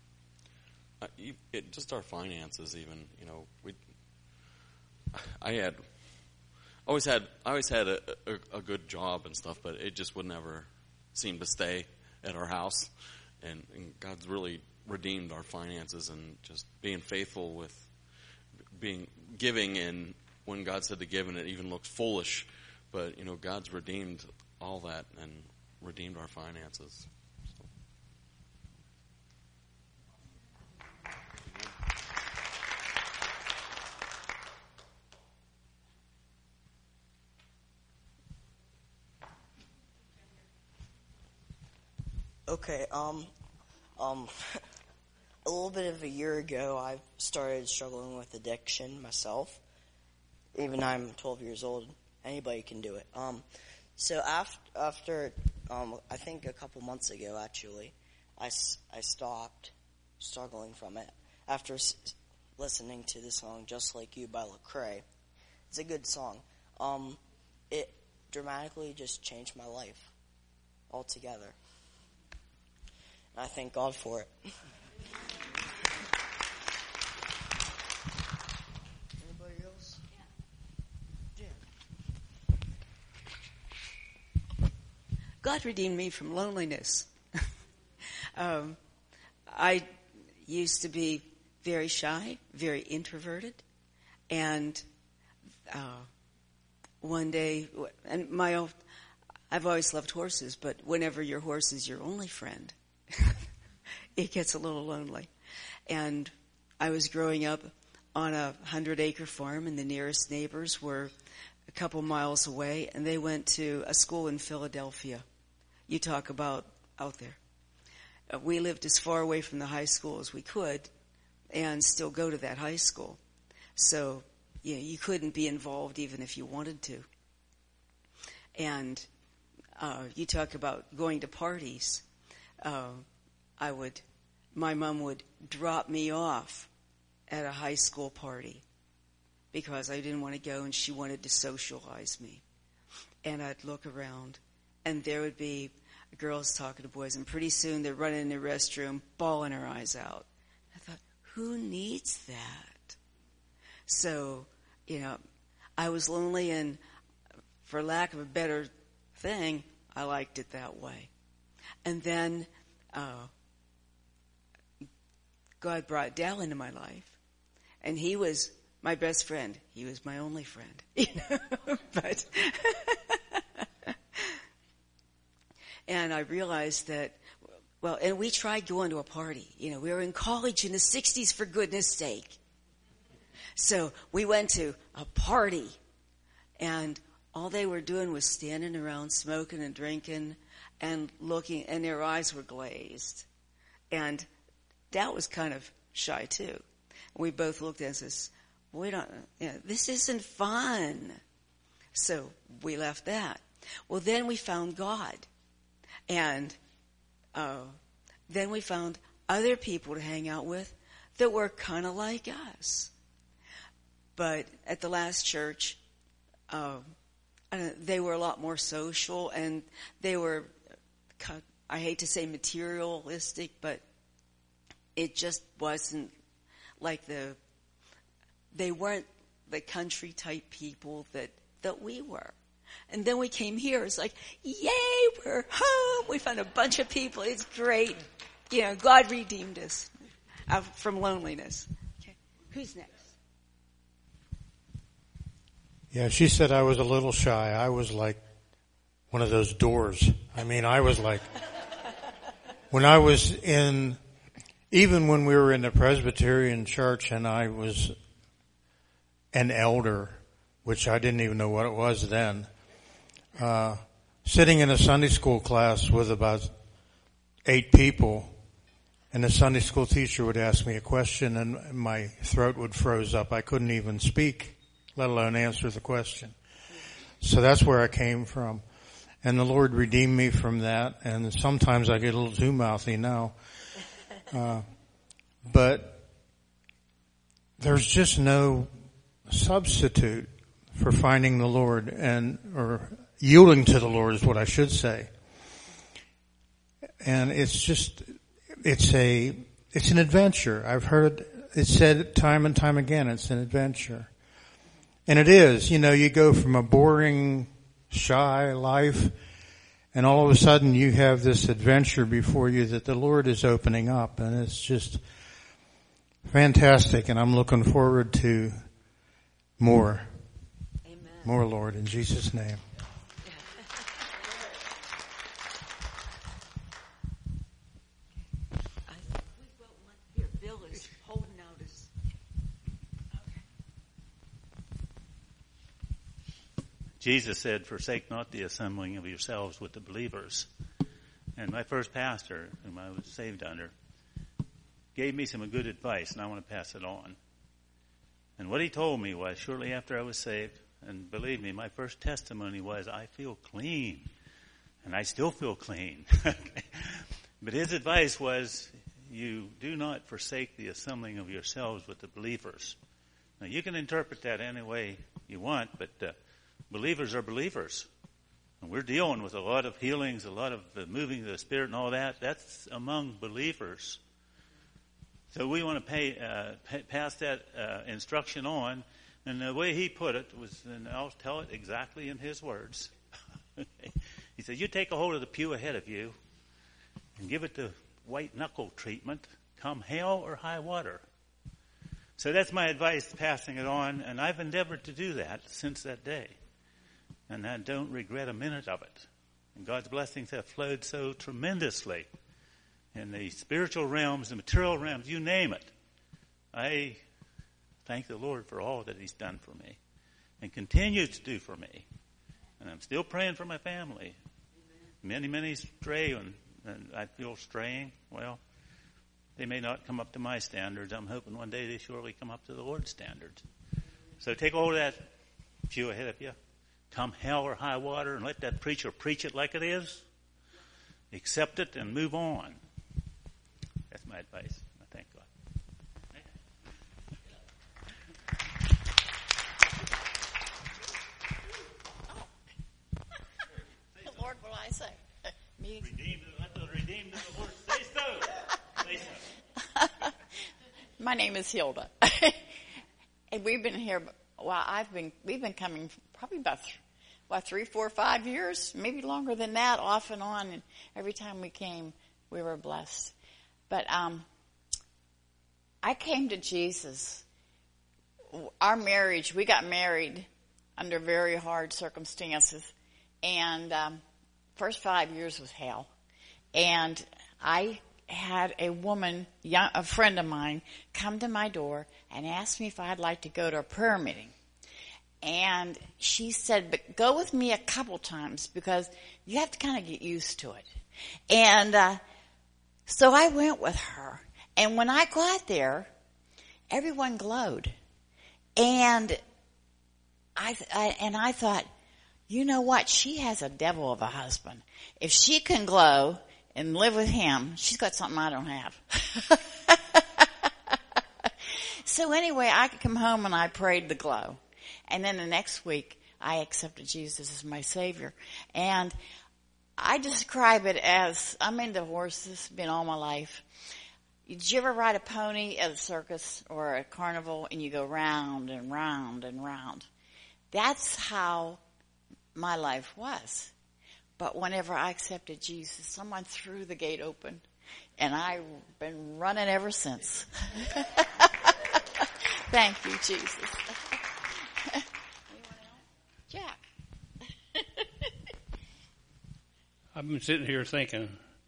it, just our finances even, you know, we, I had, always had, I always had a, a, a good job and stuff, but it just would never seem to stay at our house. And, and God's really redeemed our finances and just being faithful with being giving, and when God said to give, and it even looked foolish, but, you know, God's redeemed all that and redeemed our finances. So. Okay, um, um, a little bit of a year ago, I started struggling with addiction myself. Even I'm twelve years old, anybody can do it. Um, so after, after um, I think a couple months ago, actually, I, I stopped struggling from it after s- listening to the song "Just Like You" by Lecrae. It's a good song. Um, it dramatically just changed my life altogether. And I thank God for it. Anybody else? God redeemed me from loneliness. um, I used to be very shy, very introverted, and uh, one day, and my own, I've always loved horses, but whenever your horse is your only friend, it gets a little lonely. And I was growing up on a hundred-acre farm, and the nearest neighbors were a couple miles away, and they went to a school in Philadelphia. You talk about out there. Uh, we lived as far away from the high school as we could and still go to that high school. So, you know, you couldn't be involved even if you wanted to. And uh, you talk about going to parties. Uh, I would, my mom would drop me off at a high school party because I didn't want to go and she wanted to socialize me. And I'd look around and there would be girls talking to boys, and pretty soon they're running in the restroom, bawling their eyes out. I thought, who needs that? So, you know, I was lonely, and for lack of a better thing, I liked it that way. And then uh, God brought Dal into my life, and he was my best friend. He was my only friend, you know. But and I realized that, well, and we tried going to a party. You know, we were in college in the sixties, for goodness sake. So we went to a party, and all they were doing was standing around smoking and drinking and looking, and their eyes were glazed. And Dal was kind of shy too. We both looked at it and says, we don't, you know, this isn't fun. So we left that. Well, then we found God. And uh, then we found other people to hang out with that were kind of like us. But at the last church, uh, they were a lot more social, and they were, I hate to say materialistic, but it just wasn't like the, they weren't the country type people that, that we were. And then we came here. It's like, yay, we're home. We found a bunch of people. It's great. You know, God redeemed us uh, from loneliness. Okay. Who's next? Yeah, she said I was a little shy. I was like one of those doors. I mean, I was like, when I was in, even when we were in the Presbyterian church and I was an elder, which I didn't even know what it was then, uh, sitting in a Sunday school class with about eight people, and the Sunday school teacher would ask me a question and my throat would froze up. I couldn't even speak, let alone answer the question. So that's where I came from. And the Lord redeemed me from that, and sometimes I get a little too mouthy now. Uh, but there's just no substitute for finding the Lord, and or yielding to the Lord is what I should say. And it's just, it's a, it's an adventure. I've heard it said time and time again, it's an adventure. And it is, you know, you go from a boring, shy life, and all of a sudden you have this adventure before you that the Lord is opening up, and it's just fantastic, and I'm looking forward to more. Amen. More, Lord, in Jesus' name. I think we've got one here. Bill is holding out his. Okay. Jesus said, forsake not the assembling of yourselves with the believers. And my first pastor, whom I was saved under, gave me some good advice, and I want to pass it on. And what he told me was, shortly after I was saved, and believe me, my first testimony was, I feel clean. And I still feel clean. But his advice was, you do not forsake the assembling of yourselves with the believers. Now, you can interpret that any way you want, but uh, believers are believers. And we're dealing with a lot of healings, a lot of the moving of the Spirit and all that. That's among believers. So we want to pay, uh, pay, pass that uh, instruction on. And the way he put it was, and I'll tell it exactly in his words. He said, you take a hold of the pew ahead of you and give it the white knuckle treatment, come hell or high water. So that's my advice, passing it on. And I've endeavored to do that since that day. And I don't regret a minute of it. And God's blessings have flowed so tremendously in the spiritual realms, the material realms, you name it. I thank the Lord for all that he's done for me and continues to do for me. And I'm still praying for my family. Many, many stray, and, and I feel straying. Well, they may not come up to my standards. I'm hoping one day they surely come up to the Lord's standards. So take hold of that pew ahead of you. come hell or high water, and let that preacher preach it like it is. Accept it and move on. That's my advice. I thank God. Lord, what do I say? Me? Redeemed, let the redeemed of the Lord say so. Say so. My name is Hilda. And we've been here, well, I've been, we've been coming probably about, what, three, four, five years, maybe longer than that, off and on. And every time we came, we were blessed. But um, I came to Jesus. Our marriage, we got married under very hard circumstances. And um, first five years was hell. And I had a woman, young, a friend of mine, come to my door and ask me if I'd like to go to a prayer meeting. And she said, but go with me a couple times because you have to kind of get used to it. And uh, so I went with her. And when I got there, everyone glowed. And I, I and I thought, you know what? She has a devil of a husband. If she can glow and live with him, she's got something I don't have. So anyway, I could come home and I prayed the glow. And then the next week, I accepted Jesus as my Savior. And I describe it as, I'm into horses, been all my life. Did you ever ride a pony at a circus or a carnival and you go round and round and round? That's how my life was. But whenever I accepted Jesus, someone threw the gate open, and I've been running ever since. Thank you, Jesus. Anyone else? Jack. I've been sitting here thinking,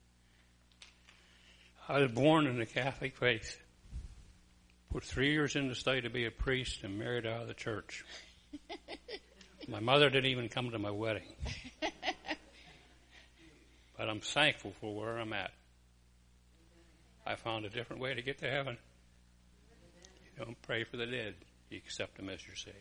I was born in the Catholic faith, put three years in the state to be a priest, and married out of the church. My mother didn't even come to my wedding. But I'm thankful for where I'm at. I found a different way to get to heaven. You don't pray for the dead. You accept them as your Savior.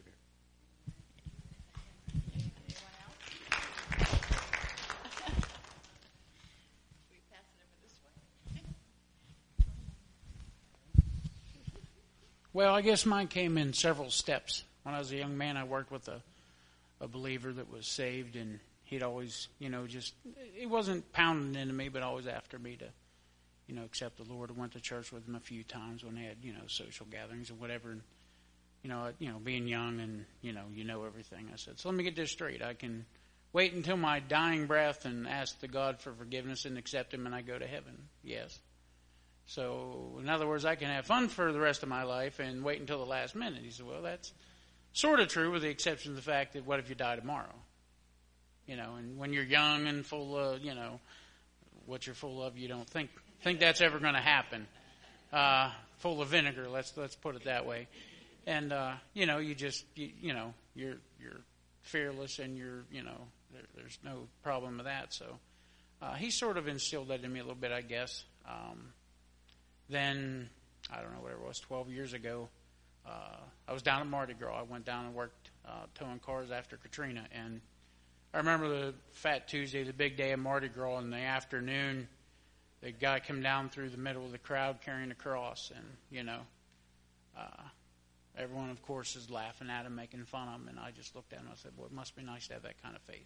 Well, I guess mine came in several steps. When I was a young man, I worked with a, a believer that was saved, and he'd always, you know, just, he wasn't pounding into me, but always after me to, you know, accept the Lord. I went to church with him a few times when they had, you know, social gatherings or whatever. And, you know, you know, being young and, you know, you know everything. I said, so let me get this straight. I can wait until my dying breath and ask the God for forgiveness and accept him and I go to heaven. Yes. So, in other words, I can have fun for the rest of my life and wait until the last minute. He said, well, that's sort of true with the exception of the fact that what if you die tomorrow? You know, and when you're young and full of, you know, what you're full of, you don't think think that's ever going to happen. Uh, full of vinegar, let's let's put it that way. And, uh, you know, you just, you, you know, you're you're fearless and you're, you know, there, there's no problem with that. So uh, he sort of instilled that in me a little bit, I guess. Um, then, I don't know, whatever it was, twelve years ago, uh, I was down at Mardi Gras. I went down and worked uh, towing cars after Katrina. And I remember the Fat Tuesday, the big day of Mardi Gras, in the afternoon, the guy came down through the middle of the crowd carrying a cross. And, you know, uh, everyone, of course, is laughing at him, making fun of him. And I just looked at him and I said, well, it must be nice to have that kind of faith.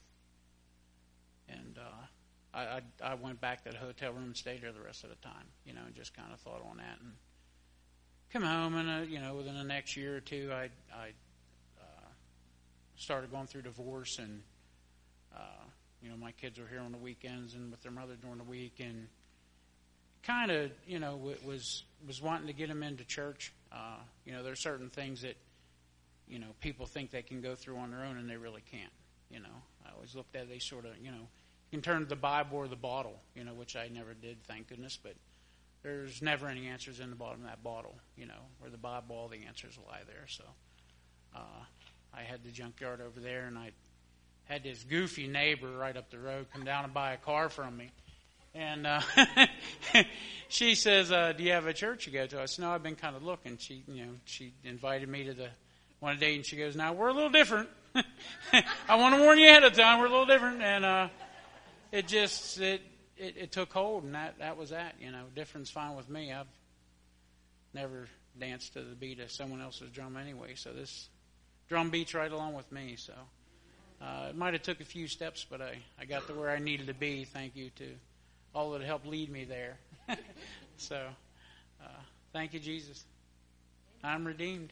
And uh, I, I, I went back to the hotel room and stayed there the rest of the time, you know, and just kind of thought on that. And come home, and, uh, you know, within the next year or two, I, I uh, started going through divorce. And, uh, you know, my kids were here on the weekends and with their mother during the week. And kind of, you know, was was wanting to get them into church. Uh, you know, there's certain things that, you know, people think they can go through on their own, and they really can't. You know, I always looked at it, they sort of, you know, you can turn to the Bible or the bottle, you know, which I never did, thank goodness. But there's never any answers in the bottom of that bottle, you know, where the Bible, all the answers lie there. So uh, I had the junkyard over there, and I had this goofy neighbor right up the road come down and buy a car from me. And uh, she says, uh, do you have a church you go to? I said, no, I've been kind of looking. She, you know, she invited me to the want to date, and she goes, now we're a little different. I want to warn you ahead of time, we're a little different. And uh, it just, it, it, it took hold, and that, that was that. You know, difference fine with me. I've never danced to the beat of someone else's drum anyway, so this drum beats right along with me. So uh, it might have took a few steps, but I, I got to where I needed to be. Thank you to all that helped lead me there. So uh, thank you, Jesus. I'm redeemed.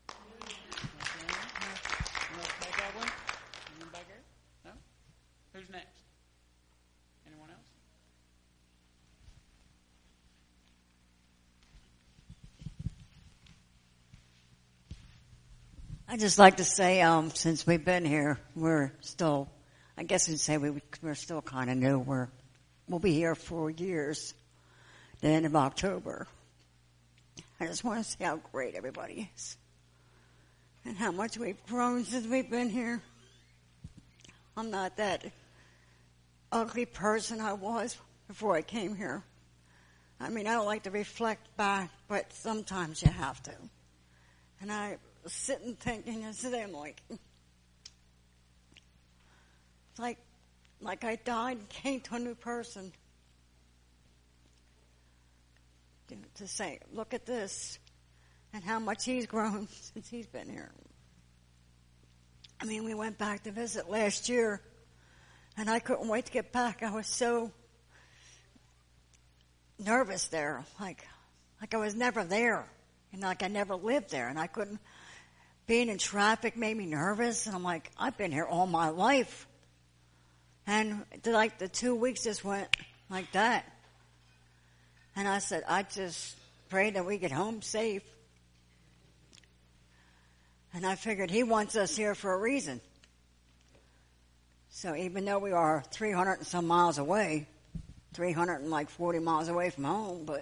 No? Who's next? Anyone else? I'd just like to say, um, since we've been here, we're still, I guess you'd say we, we're still kind of new. We're, we'll be here for years, the end of October. I just want to see how great everybody is and how much we've grown since we've been here. I'm not that ugly person I was before I came here. I mean, I don't like to reflect back, but sometimes you have to. And I was sitting thinking yesterday, I'm like, it's like, like I died and came to a new person. To say, look at this and how much he's grown since he's been here. I mean, we went back to visit last year, and I couldn't wait to get back. I was so nervous there, like like I was never there, and like I never lived there, and I couldn't. Being in traffic made me nervous, and I'm like, I've been here all my life, and like the two weeks just went like that. And I said, I just pray that we get home safe. And I figured he wants us here for a reason. So even though we are three hundred and some miles away, three hundred and like forty miles away from home, but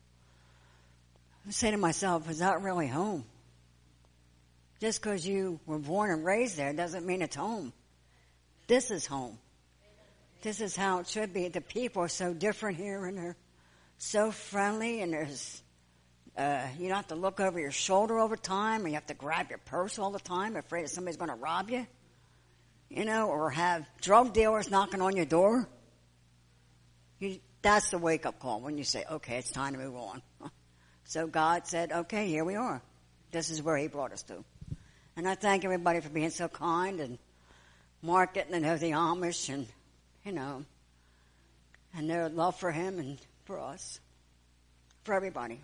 I say to myself, is that really home? Just because you were born and raised there doesn't mean it's home. This is home. This is how it should be. The people are so different here, and they're so friendly, and there's uh, you don't have to look over your shoulder all the time, or you have to grab your purse all the time, afraid that somebody's going to rob you, you know, or have drug dealers knocking on your door. You, that's the wake-up call when you say, okay, it's time to move on. So God said, okay, here we are. This is where he brought us to. And I thank everybody for being so kind, and Mark getting to know the Amish, and, you know, and their love for him and for us, for everybody.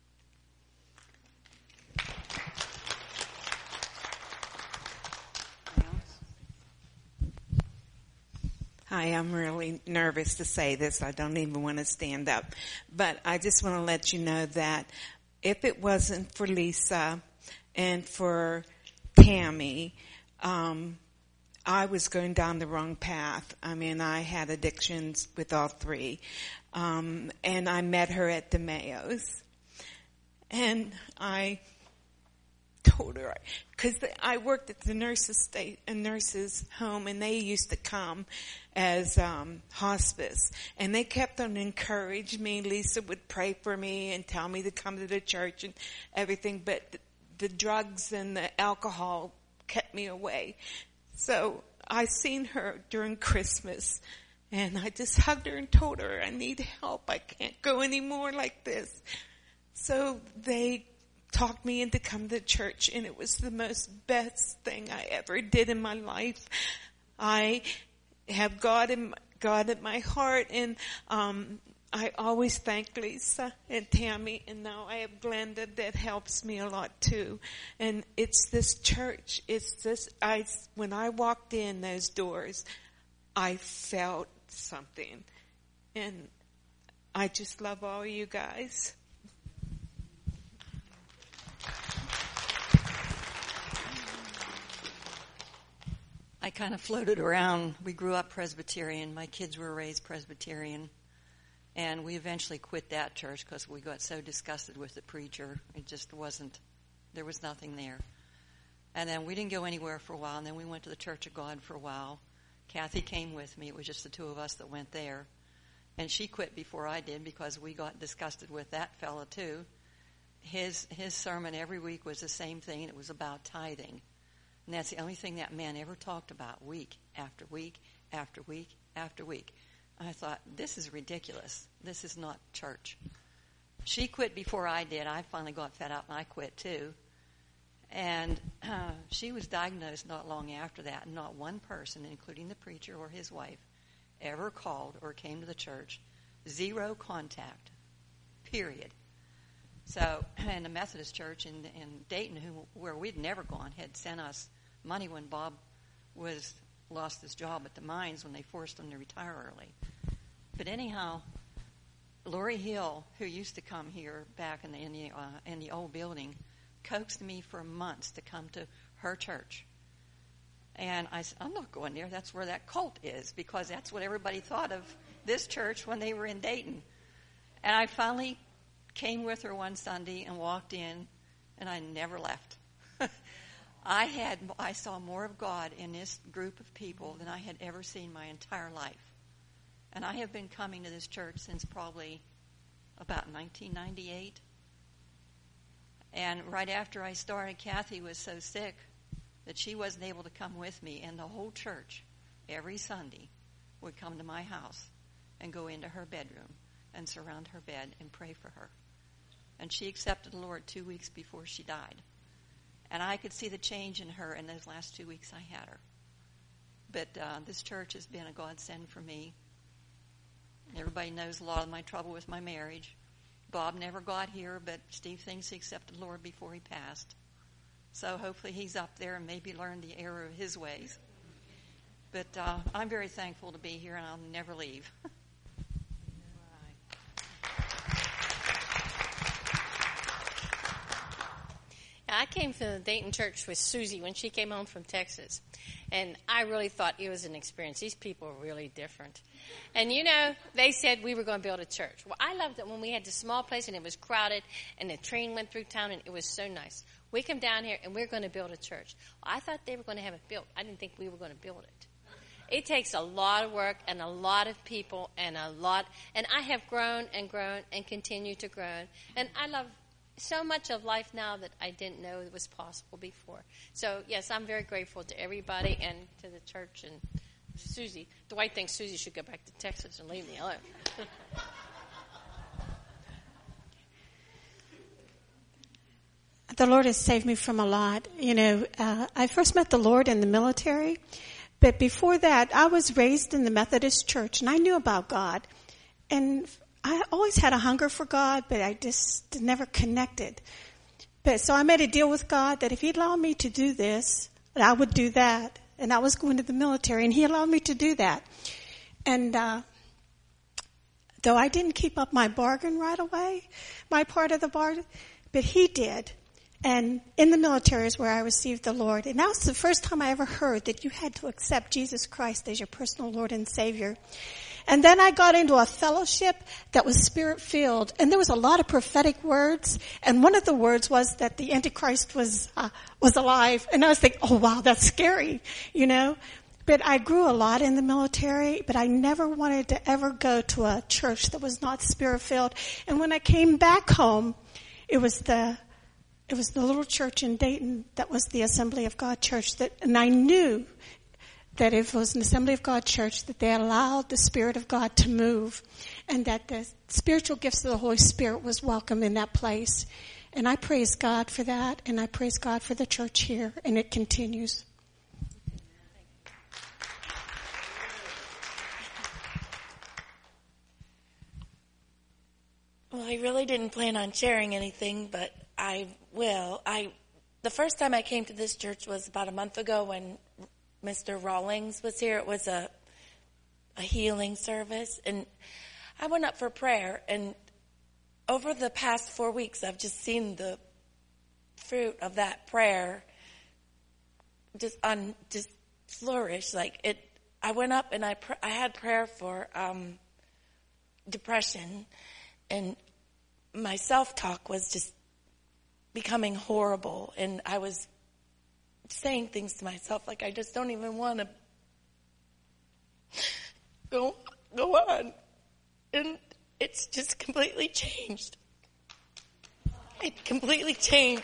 Hi, I'm really nervous to say this. I don't even want to stand up. But I just want to let you know that if it wasn't for Lisa and for Tammy, um, I was going down the wrong path. I mean, I had addictions with all three. Um, and I met her at the Mayos. And I told her, because I worked at the nurses' state, a nurses' home, and they used to come as um, hospice. And they kept on encouraging me. Lisa would pray for me and tell me to come to the church and everything. But the, the drugs and the alcohol kept me away. So I seen her during Christmas, and I just hugged her and told her, I need help. I can't go anymore like this. So they talked me into coming to church, and it was the most best thing I ever did in my life. I have God in God at my heart, and um I always thank Lisa and Tammy, and now I have Glenda that helps me a lot too. And it's this church. It's this. I when I walked in those doors, I felt something, and I just love all you guys. I kind of floated around. We grew up Presbyterian. My kids were raised Presbyterian. And we eventually quit that church because we got so disgusted with the preacher. It just wasn't, there was nothing there. And then we didn't go anywhere for a while. And then we went to the Church of God for a while. Kathy came with me. It was just the two of us that went there. And she quit before I did because we got disgusted with that fella too. his his sermon every week was the same thing, and it was about tithing. And that's the only thing that man ever talked about week after week after week after week. I thought, this is ridiculous. This is not church. She quit before I did. I finally got fed up and I quit too. And uh, she was diagnosed not long after that. And not one person, including the preacher or his wife, ever called or came to the church. Zero contact, period. So, and the Methodist Church in, in Dayton, who, where we'd never gone, had sent us money when Bob was lost his job at the mines when they forced him to retire early. But anyhow, Lori Hill, who used to come here back in the in the, uh, in the old building, coaxed me for months to come to her church. And I said, I'm not going there. That's where that cult is, because that's what everybody thought of this church when they were in Dayton. And I finally came with her one Sunday and walked in, and I never left. I had I saw more of God in this group of people than I had ever seen my entire life. And I have been coming to this church since probably about nineteen ninety-eight. And right after I started, Kathy was so sick that she wasn't able to come with me, and the whole church every Sunday would come to my house and go into her bedroom and surround her bed and pray for her. And she accepted the Lord two weeks before she died. And I could see the change in her in those last two weeks I had her. But uh, this church has been a godsend for me. Everybody knows a lot of my trouble with my marriage. Bob never got here, but Steve thinks he accepted the Lord before he passed. So hopefully he's up there and maybe learned the error of his ways. But uh, I'm very thankful to be here, and I'll never leave. I came to the Dayton church with Susie when she came home from Texas, and I really thought it was an experience. These people are really different. And, you know, they said we were going to build a church. Well, I loved it when we had the small place and it was crowded and the train went through town and it was so nice. We come down here and we're going to build a church. Well, I thought they were going to have it built. I didn't think we were going to build it. It takes a lot of work and a lot of people and a lot, and I have grown and grown and continue to grow. And I love so much of life now that I didn't know it was possible before. So, yes, I'm very grateful to everybody and to the church and Susie. Dwight thinks Susie should go back to Texas and leave me alone. The Lord has saved me from a lot. You know, uh, I first met the Lord in the military, but before that, I was raised in the Methodist church, and I knew about God. And I always had a hunger for God, but I just never connected. But so I made a deal with God that if He'd allow me to do this, that I would do that. And I was going to the military, and He allowed me to do that. And uh, though I didn't keep up my bargain right away, my part of the bargain, but He did. And in the military is where I received the Lord. And that was the first time I ever heard that you had to accept Jesus Christ as your personal Lord and Savior. And then I got into a fellowship that was Spirit-filled. And there was a lot of prophetic words. And one of the words was that the Antichrist was uh, was alive. And I was thinking, oh, wow, that's scary, you know. But I grew a lot in the military, but I never wanted to ever go to a church that was not Spirit-filled. And when I came back home, it was the it was the little church in Dayton that was the Assembly of God church. That, and I knew that if it was an Assembly of God church, that they allowed the Spirit of God to move, and that the spiritual gifts of the Holy Spirit was welcome in that place. And I praise God for that, and I praise God for the church here, and it continues. Well, I really didn't plan on sharing anything, but I will. I the first time I came to this church was about a month ago when Mister Rawlings was here. It was a a healing service, and I went up for prayer, and over the past four weeks I've just seen the fruit of that prayer just on just flourish. Like it I went up and I pr- I had prayer for um depression, and my self-talk was just becoming horrible, and I was saying things to myself like I just don't even want to go go on, and it's just completely changed. it completely changed.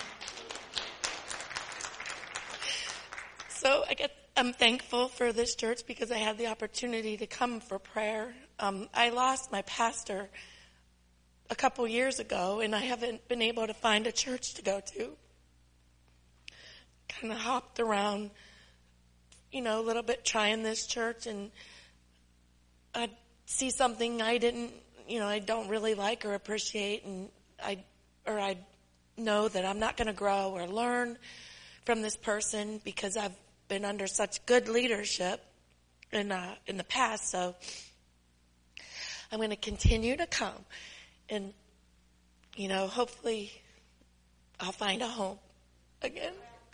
So I guess I'm thankful for this church because I had the opportunity to come for prayer. Um, I lost my pastor a couple years ago, and I haven't been able to find a church to go to. Kind of hopped around, you know, a little bit trying this church, and I'd see something I didn't, you know, I don't really like or appreciate, and I, or I know that I'm not going to grow or learn from this person because I've been under such good leadership in uh, in the past. So I'm going to continue to come, and you know, hopefully I'll find a home again.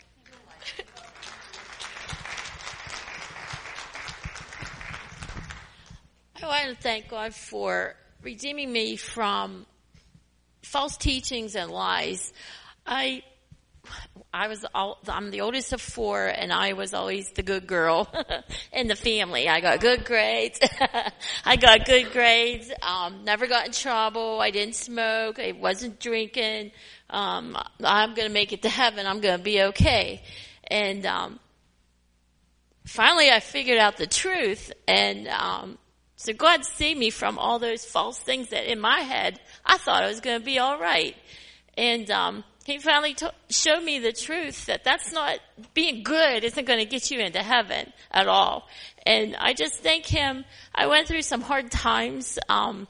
I want to thank God for redeeming me from false teachings and lies. I I was all, I'm the oldest of four, and I was always the good girl in the family. I got good grades. I got good grades. Um, never got in trouble. I didn't smoke. I wasn't drinking. Um, I'm going to make it to heaven. I'm going to be okay. And um, finally, I figured out the truth, and um, so God saved me from all those false things that in my head I thought I was going to be all right. And um, He finally t- showed me the truth that that's not, being good isn't going to get you into heaven at all. And I just thank Him. I went through some hard times. Um,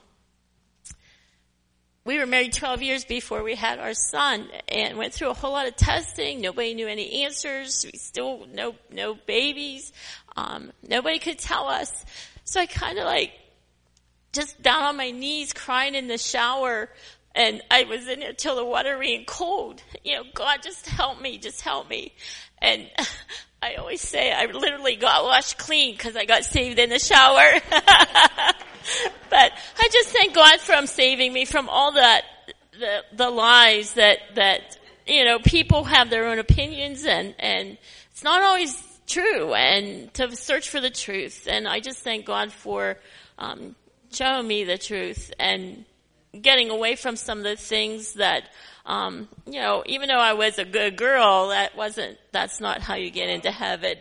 we were married twelve years before we had our son, and went through a whole lot of testing. Nobody knew any answers. We still, no, no babies. Um, nobody could tell us. So I kind of like, just down on my knees crying in the shower. And I was in there till the water ran cold. You know, God, just help me, just help me. And I always say I literally got washed clean because I got saved in the shower. But I just thank God for Him saving me from all that, the, the lies that, that, you know, people have their own opinions, and, and it's not always true, and to search for the truth. And I just thank God for, um, showing me the truth and getting away from some of the things that, um, you know, even though I was a good girl, that wasn't, that's not how you get into heaven.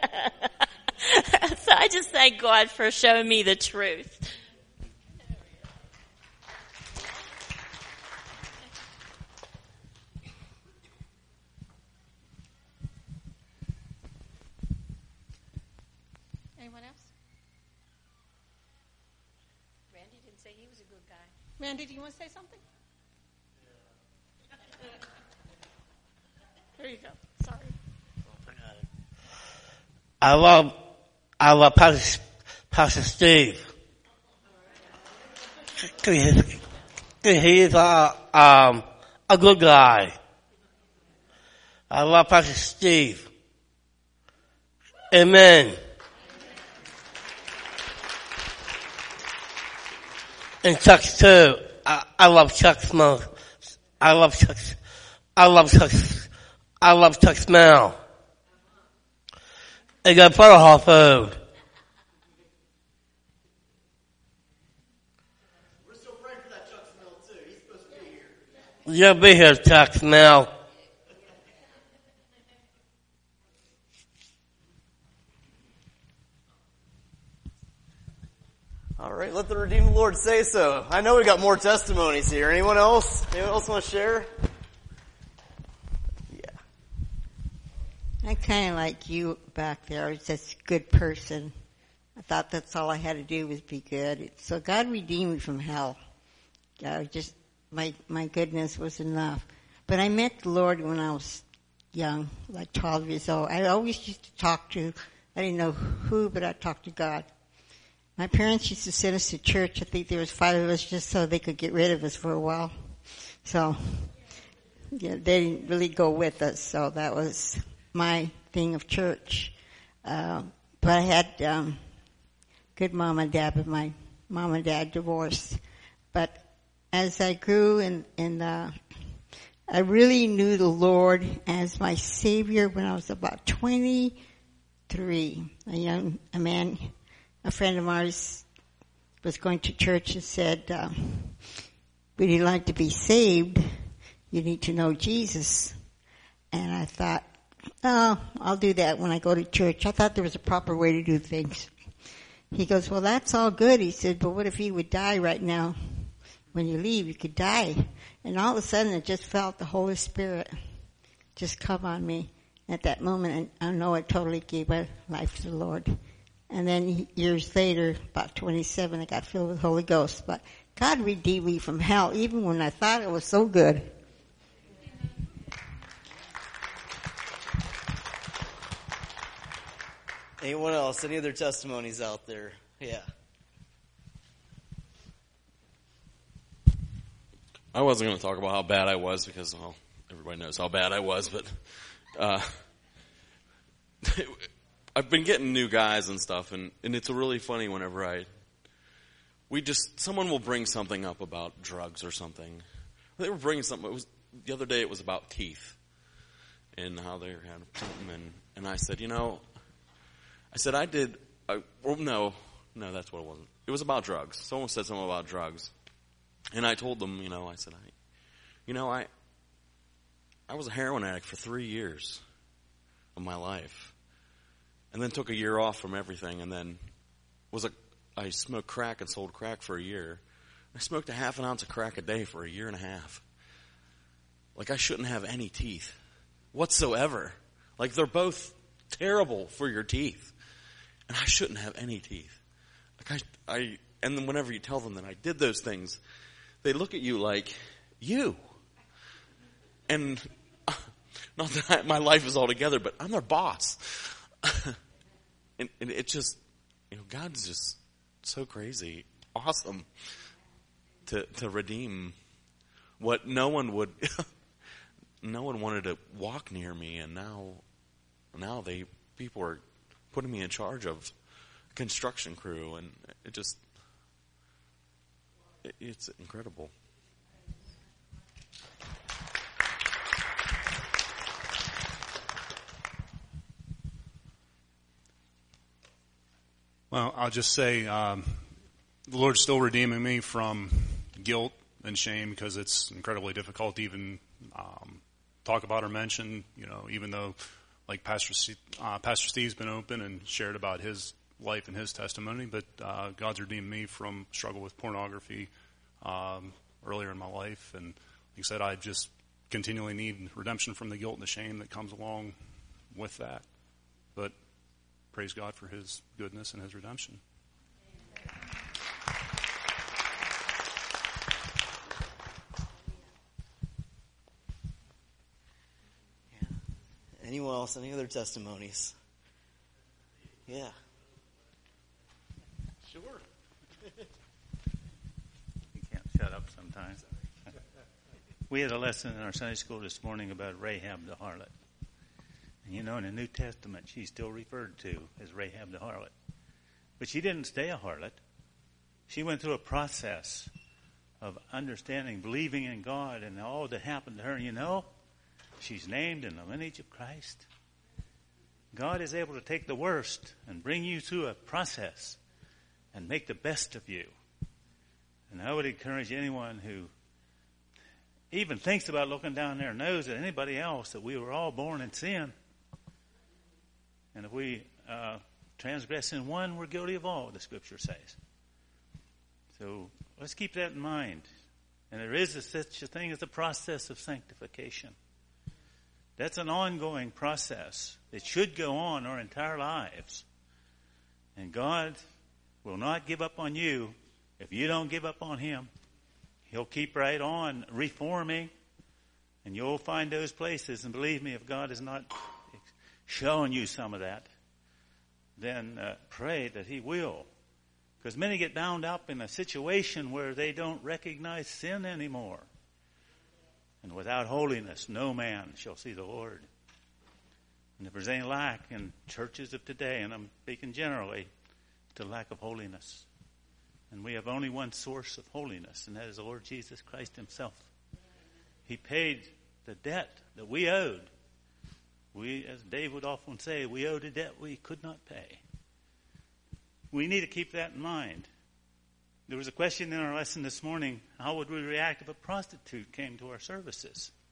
So I just thank God for showing me the truth. Anyone else? Randy didn't say he was a good guy. Randy, do you want to say something? Here you go. Sorry. I love, I love Pastor, Pastor Steve. He's, he's a, um, a good guy. I love Pastor Steve. Amen. And Chuck too. I, I love Chuck's smell. I love Chuck's, I love Chuck's, I love Chuck's smell. They got butter hall food. We're still praying for that Chuck smell too. He's supposed to be here. You'll be here, Chuck smell. All right, let the redeemed Lord say so. I know we got more testimonies here. Anyone else? Anyone else want to share? I kind of like you back there. I was just a good person. I thought that's all I had to do was be good. So God redeemed me from hell. I was just, my, my goodness was enough. But I met the Lord when I was young, like twelve years old. I always used to talk to, I didn't know who, but I talked to God. My parents used to send us to church. I think there was five of us just so they could get rid of us for a while. So, yeah, they didn't really go with us. So that was my thing of church. Uh, but I had um, good mom and dad, but my mom and dad divorced. But as I grew and, and uh, I really knew the Lord as my Savior when I was about twenty-three. A young a man, a friend of ours was going to church and said, uh, would you like to be saved? you need to know Jesus. And I thought, oh, I'll do that when I go to church. I thought there was a proper way to do things. He goes, well, that's all good. He said, but what if you would die right now? When you leave, you could die. And all of a sudden, I just felt the Holy Spirit just come on me. At that moment, I know I totally gave my life to the Lord. And then years later, about twenty-seven, I got filled with the Holy Ghost. But God redeemed me from hell, even when I thought it was so good. Anyone else? Any other testimonies out there? Yeah. I wasn't going to talk about how bad I was because, well, everybody knows how bad I was, but uh, I've been getting new guys and stuff, and, and it's really funny whenever I, we just, someone will bring something up about drugs or something. They were bringing something, it was, the other day it was about teeth and how they had something, and, and I said, you know, I said, I did, I, well, no, no, that's what it wasn't. It was about drugs. Someone said something about drugs. And I told them, you know, I said, I, you know, I, I was a heroin addict for three years of my life. And then took a year off from everything, and then was a, I smoked crack and sold crack for a year. I smoked a half an ounce of crack a day for a year and a half. Like, I shouldn't have any teeth whatsoever. Like, they're both terrible for your teeth. And I shouldn't have any teeth. Like I, I, and then whenever you tell them that I did those things, they look at you like, you. And uh, not that I, my life is all together, but I'm their boss. and, and it just, you know, God's just so crazy, awesome to to redeem what no one would, no one wanted to walk near me, and now, now they people are putting me in charge of a construction crew, and it just, it, it's incredible. Well, I'll just say um, the Lord's still redeeming me from guilt and shame, because it's incredibly difficult to even um, talk about or mention, you know, even though, like Pastor Steve, uh, Pastor Steve's been open and shared about his life and his testimony, but uh, God's redeemed me from struggle with pornography um, earlier in my life, and like I said, I just continually need redemption from the guilt and the shame that comes along with that. But praise God for His goodness and His redemption. Anyone else? Any other testimonies? Yeah. Sure. You can't shut up sometimes. We had a lesson in our Sunday school this morning about Rahab the harlot. And you know, in the New Testament, she's still referred to as Rahab the harlot. But she didn't stay a harlot. She went through a process of understanding, believing in God, and all that happened to her. You know, she's named in the lineage of Christ. God is able to take the worst and bring you through a process and make the best of you. And I would encourage anyone who even thinks about looking down their nose at anybody else that we were all born in sin. And if we uh, transgress in one, we're guilty of all, the Scripture says. So let's keep that in mind. And there is a, such a thing as a process of sanctification. That's an ongoing process. It should go on our entire lives. And God will not give up on you if you don't give up on Him. He'll keep right on reforming, and you'll find those places. And believe me, if God has not shown you some of that, then uh, pray that He will. Because many get bound up in a situation where they don't recognize sin anymore. And without holiness, no man shall see the Lord. And if there's any lack in churches of today, and I'm speaking generally, it's a lack of holiness. And we have only one source of holiness, and that is the Lord Jesus Christ Himself. He paid the debt that we owed. We, as Dave would often say, we owed a debt we could not pay. We need to keep that in mind. There was a question in our lesson this morning, how would we react if a prostitute came to our services?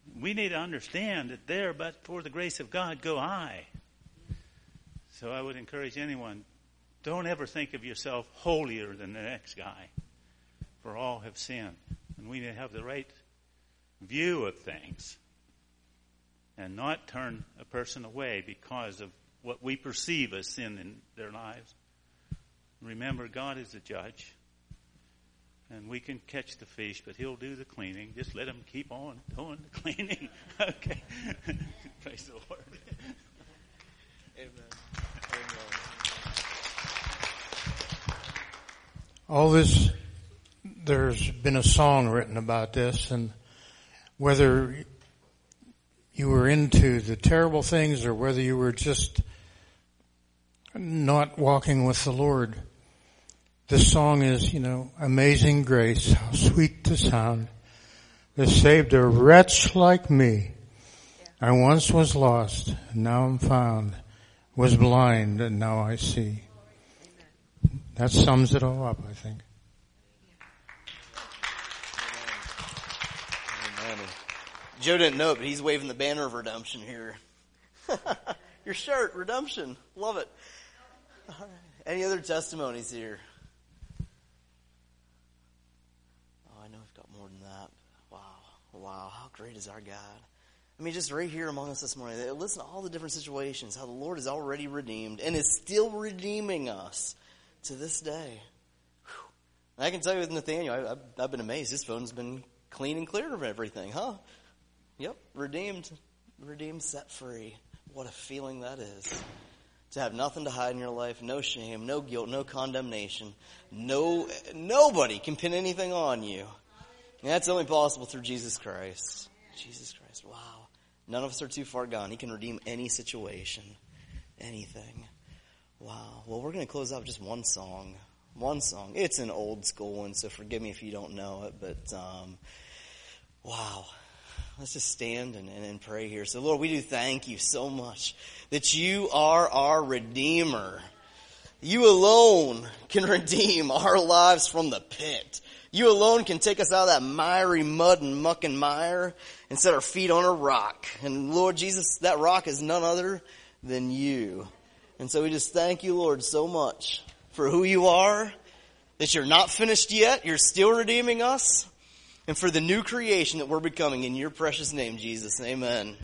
we need to understand that there, but for the grace of God, go I. So I would encourage anyone, don't ever think of yourself holier than the next guy. For all have sinned. And we need to have the right view of things. And not turn a person away because of what we perceive as sin in their lives. Remember, God is the judge. And we can catch the fish, but He'll do the cleaning. Just let Him keep on doing the cleaning. Okay. Praise the Lord. Amen. Amen. All this, there's been a song written about this, and whether you were into the terrible things or whether you were just not walking with the Lord, this song is, you know, amazing grace, how sweet the sound that saved a wretch like me. I once was lost, and now I'm found, was blind, and now I see. That sums it all up, I think. Amen. Joe didn't know it, but he's waving the banner of redemption here. Your shirt, redemption. Love it. All right. Any other testimonies here? Oh, I know we've got more than that. Wow. Wow. How great is our God? I mean, just right here among us this morning, listen to all the different situations, how the Lord is already redeemed and is still redeeming us to this day. Whew. I can tell you with Nathaniel, I, I've, I've been amazed. His phone's been clean and clear of everything, huh? Yep, redeemed, redeemed, set free. What a feeling that is. To have nothing to hide in your life, no shame, no guilt, no condemnation. No, nobody can pin anything on you. And that's only possible through Jesus Christ. Jesus Christ, wow. None of us are too far gone. He can redeem any situation, anything. Wow. Well, we're going to close out with just one song. One song. It's an old school one, so forgive me if you don't know it. But, um, wow. Let's just stand and, and, and pray here. So, Lord, we do thank you so much that you are our Redeemer. You alone can redeem our lives from the pit. You alone can take us out of that miry mud and muck and mire and set our feet on a rock. And, Lord Jesus, that rock is none other than you. And so we just thank you, Lord, so much for who you are, that you're not finished yet, you're still redeeming us, and for the new creation that we're becoming in your precious name, Jesus. Amen.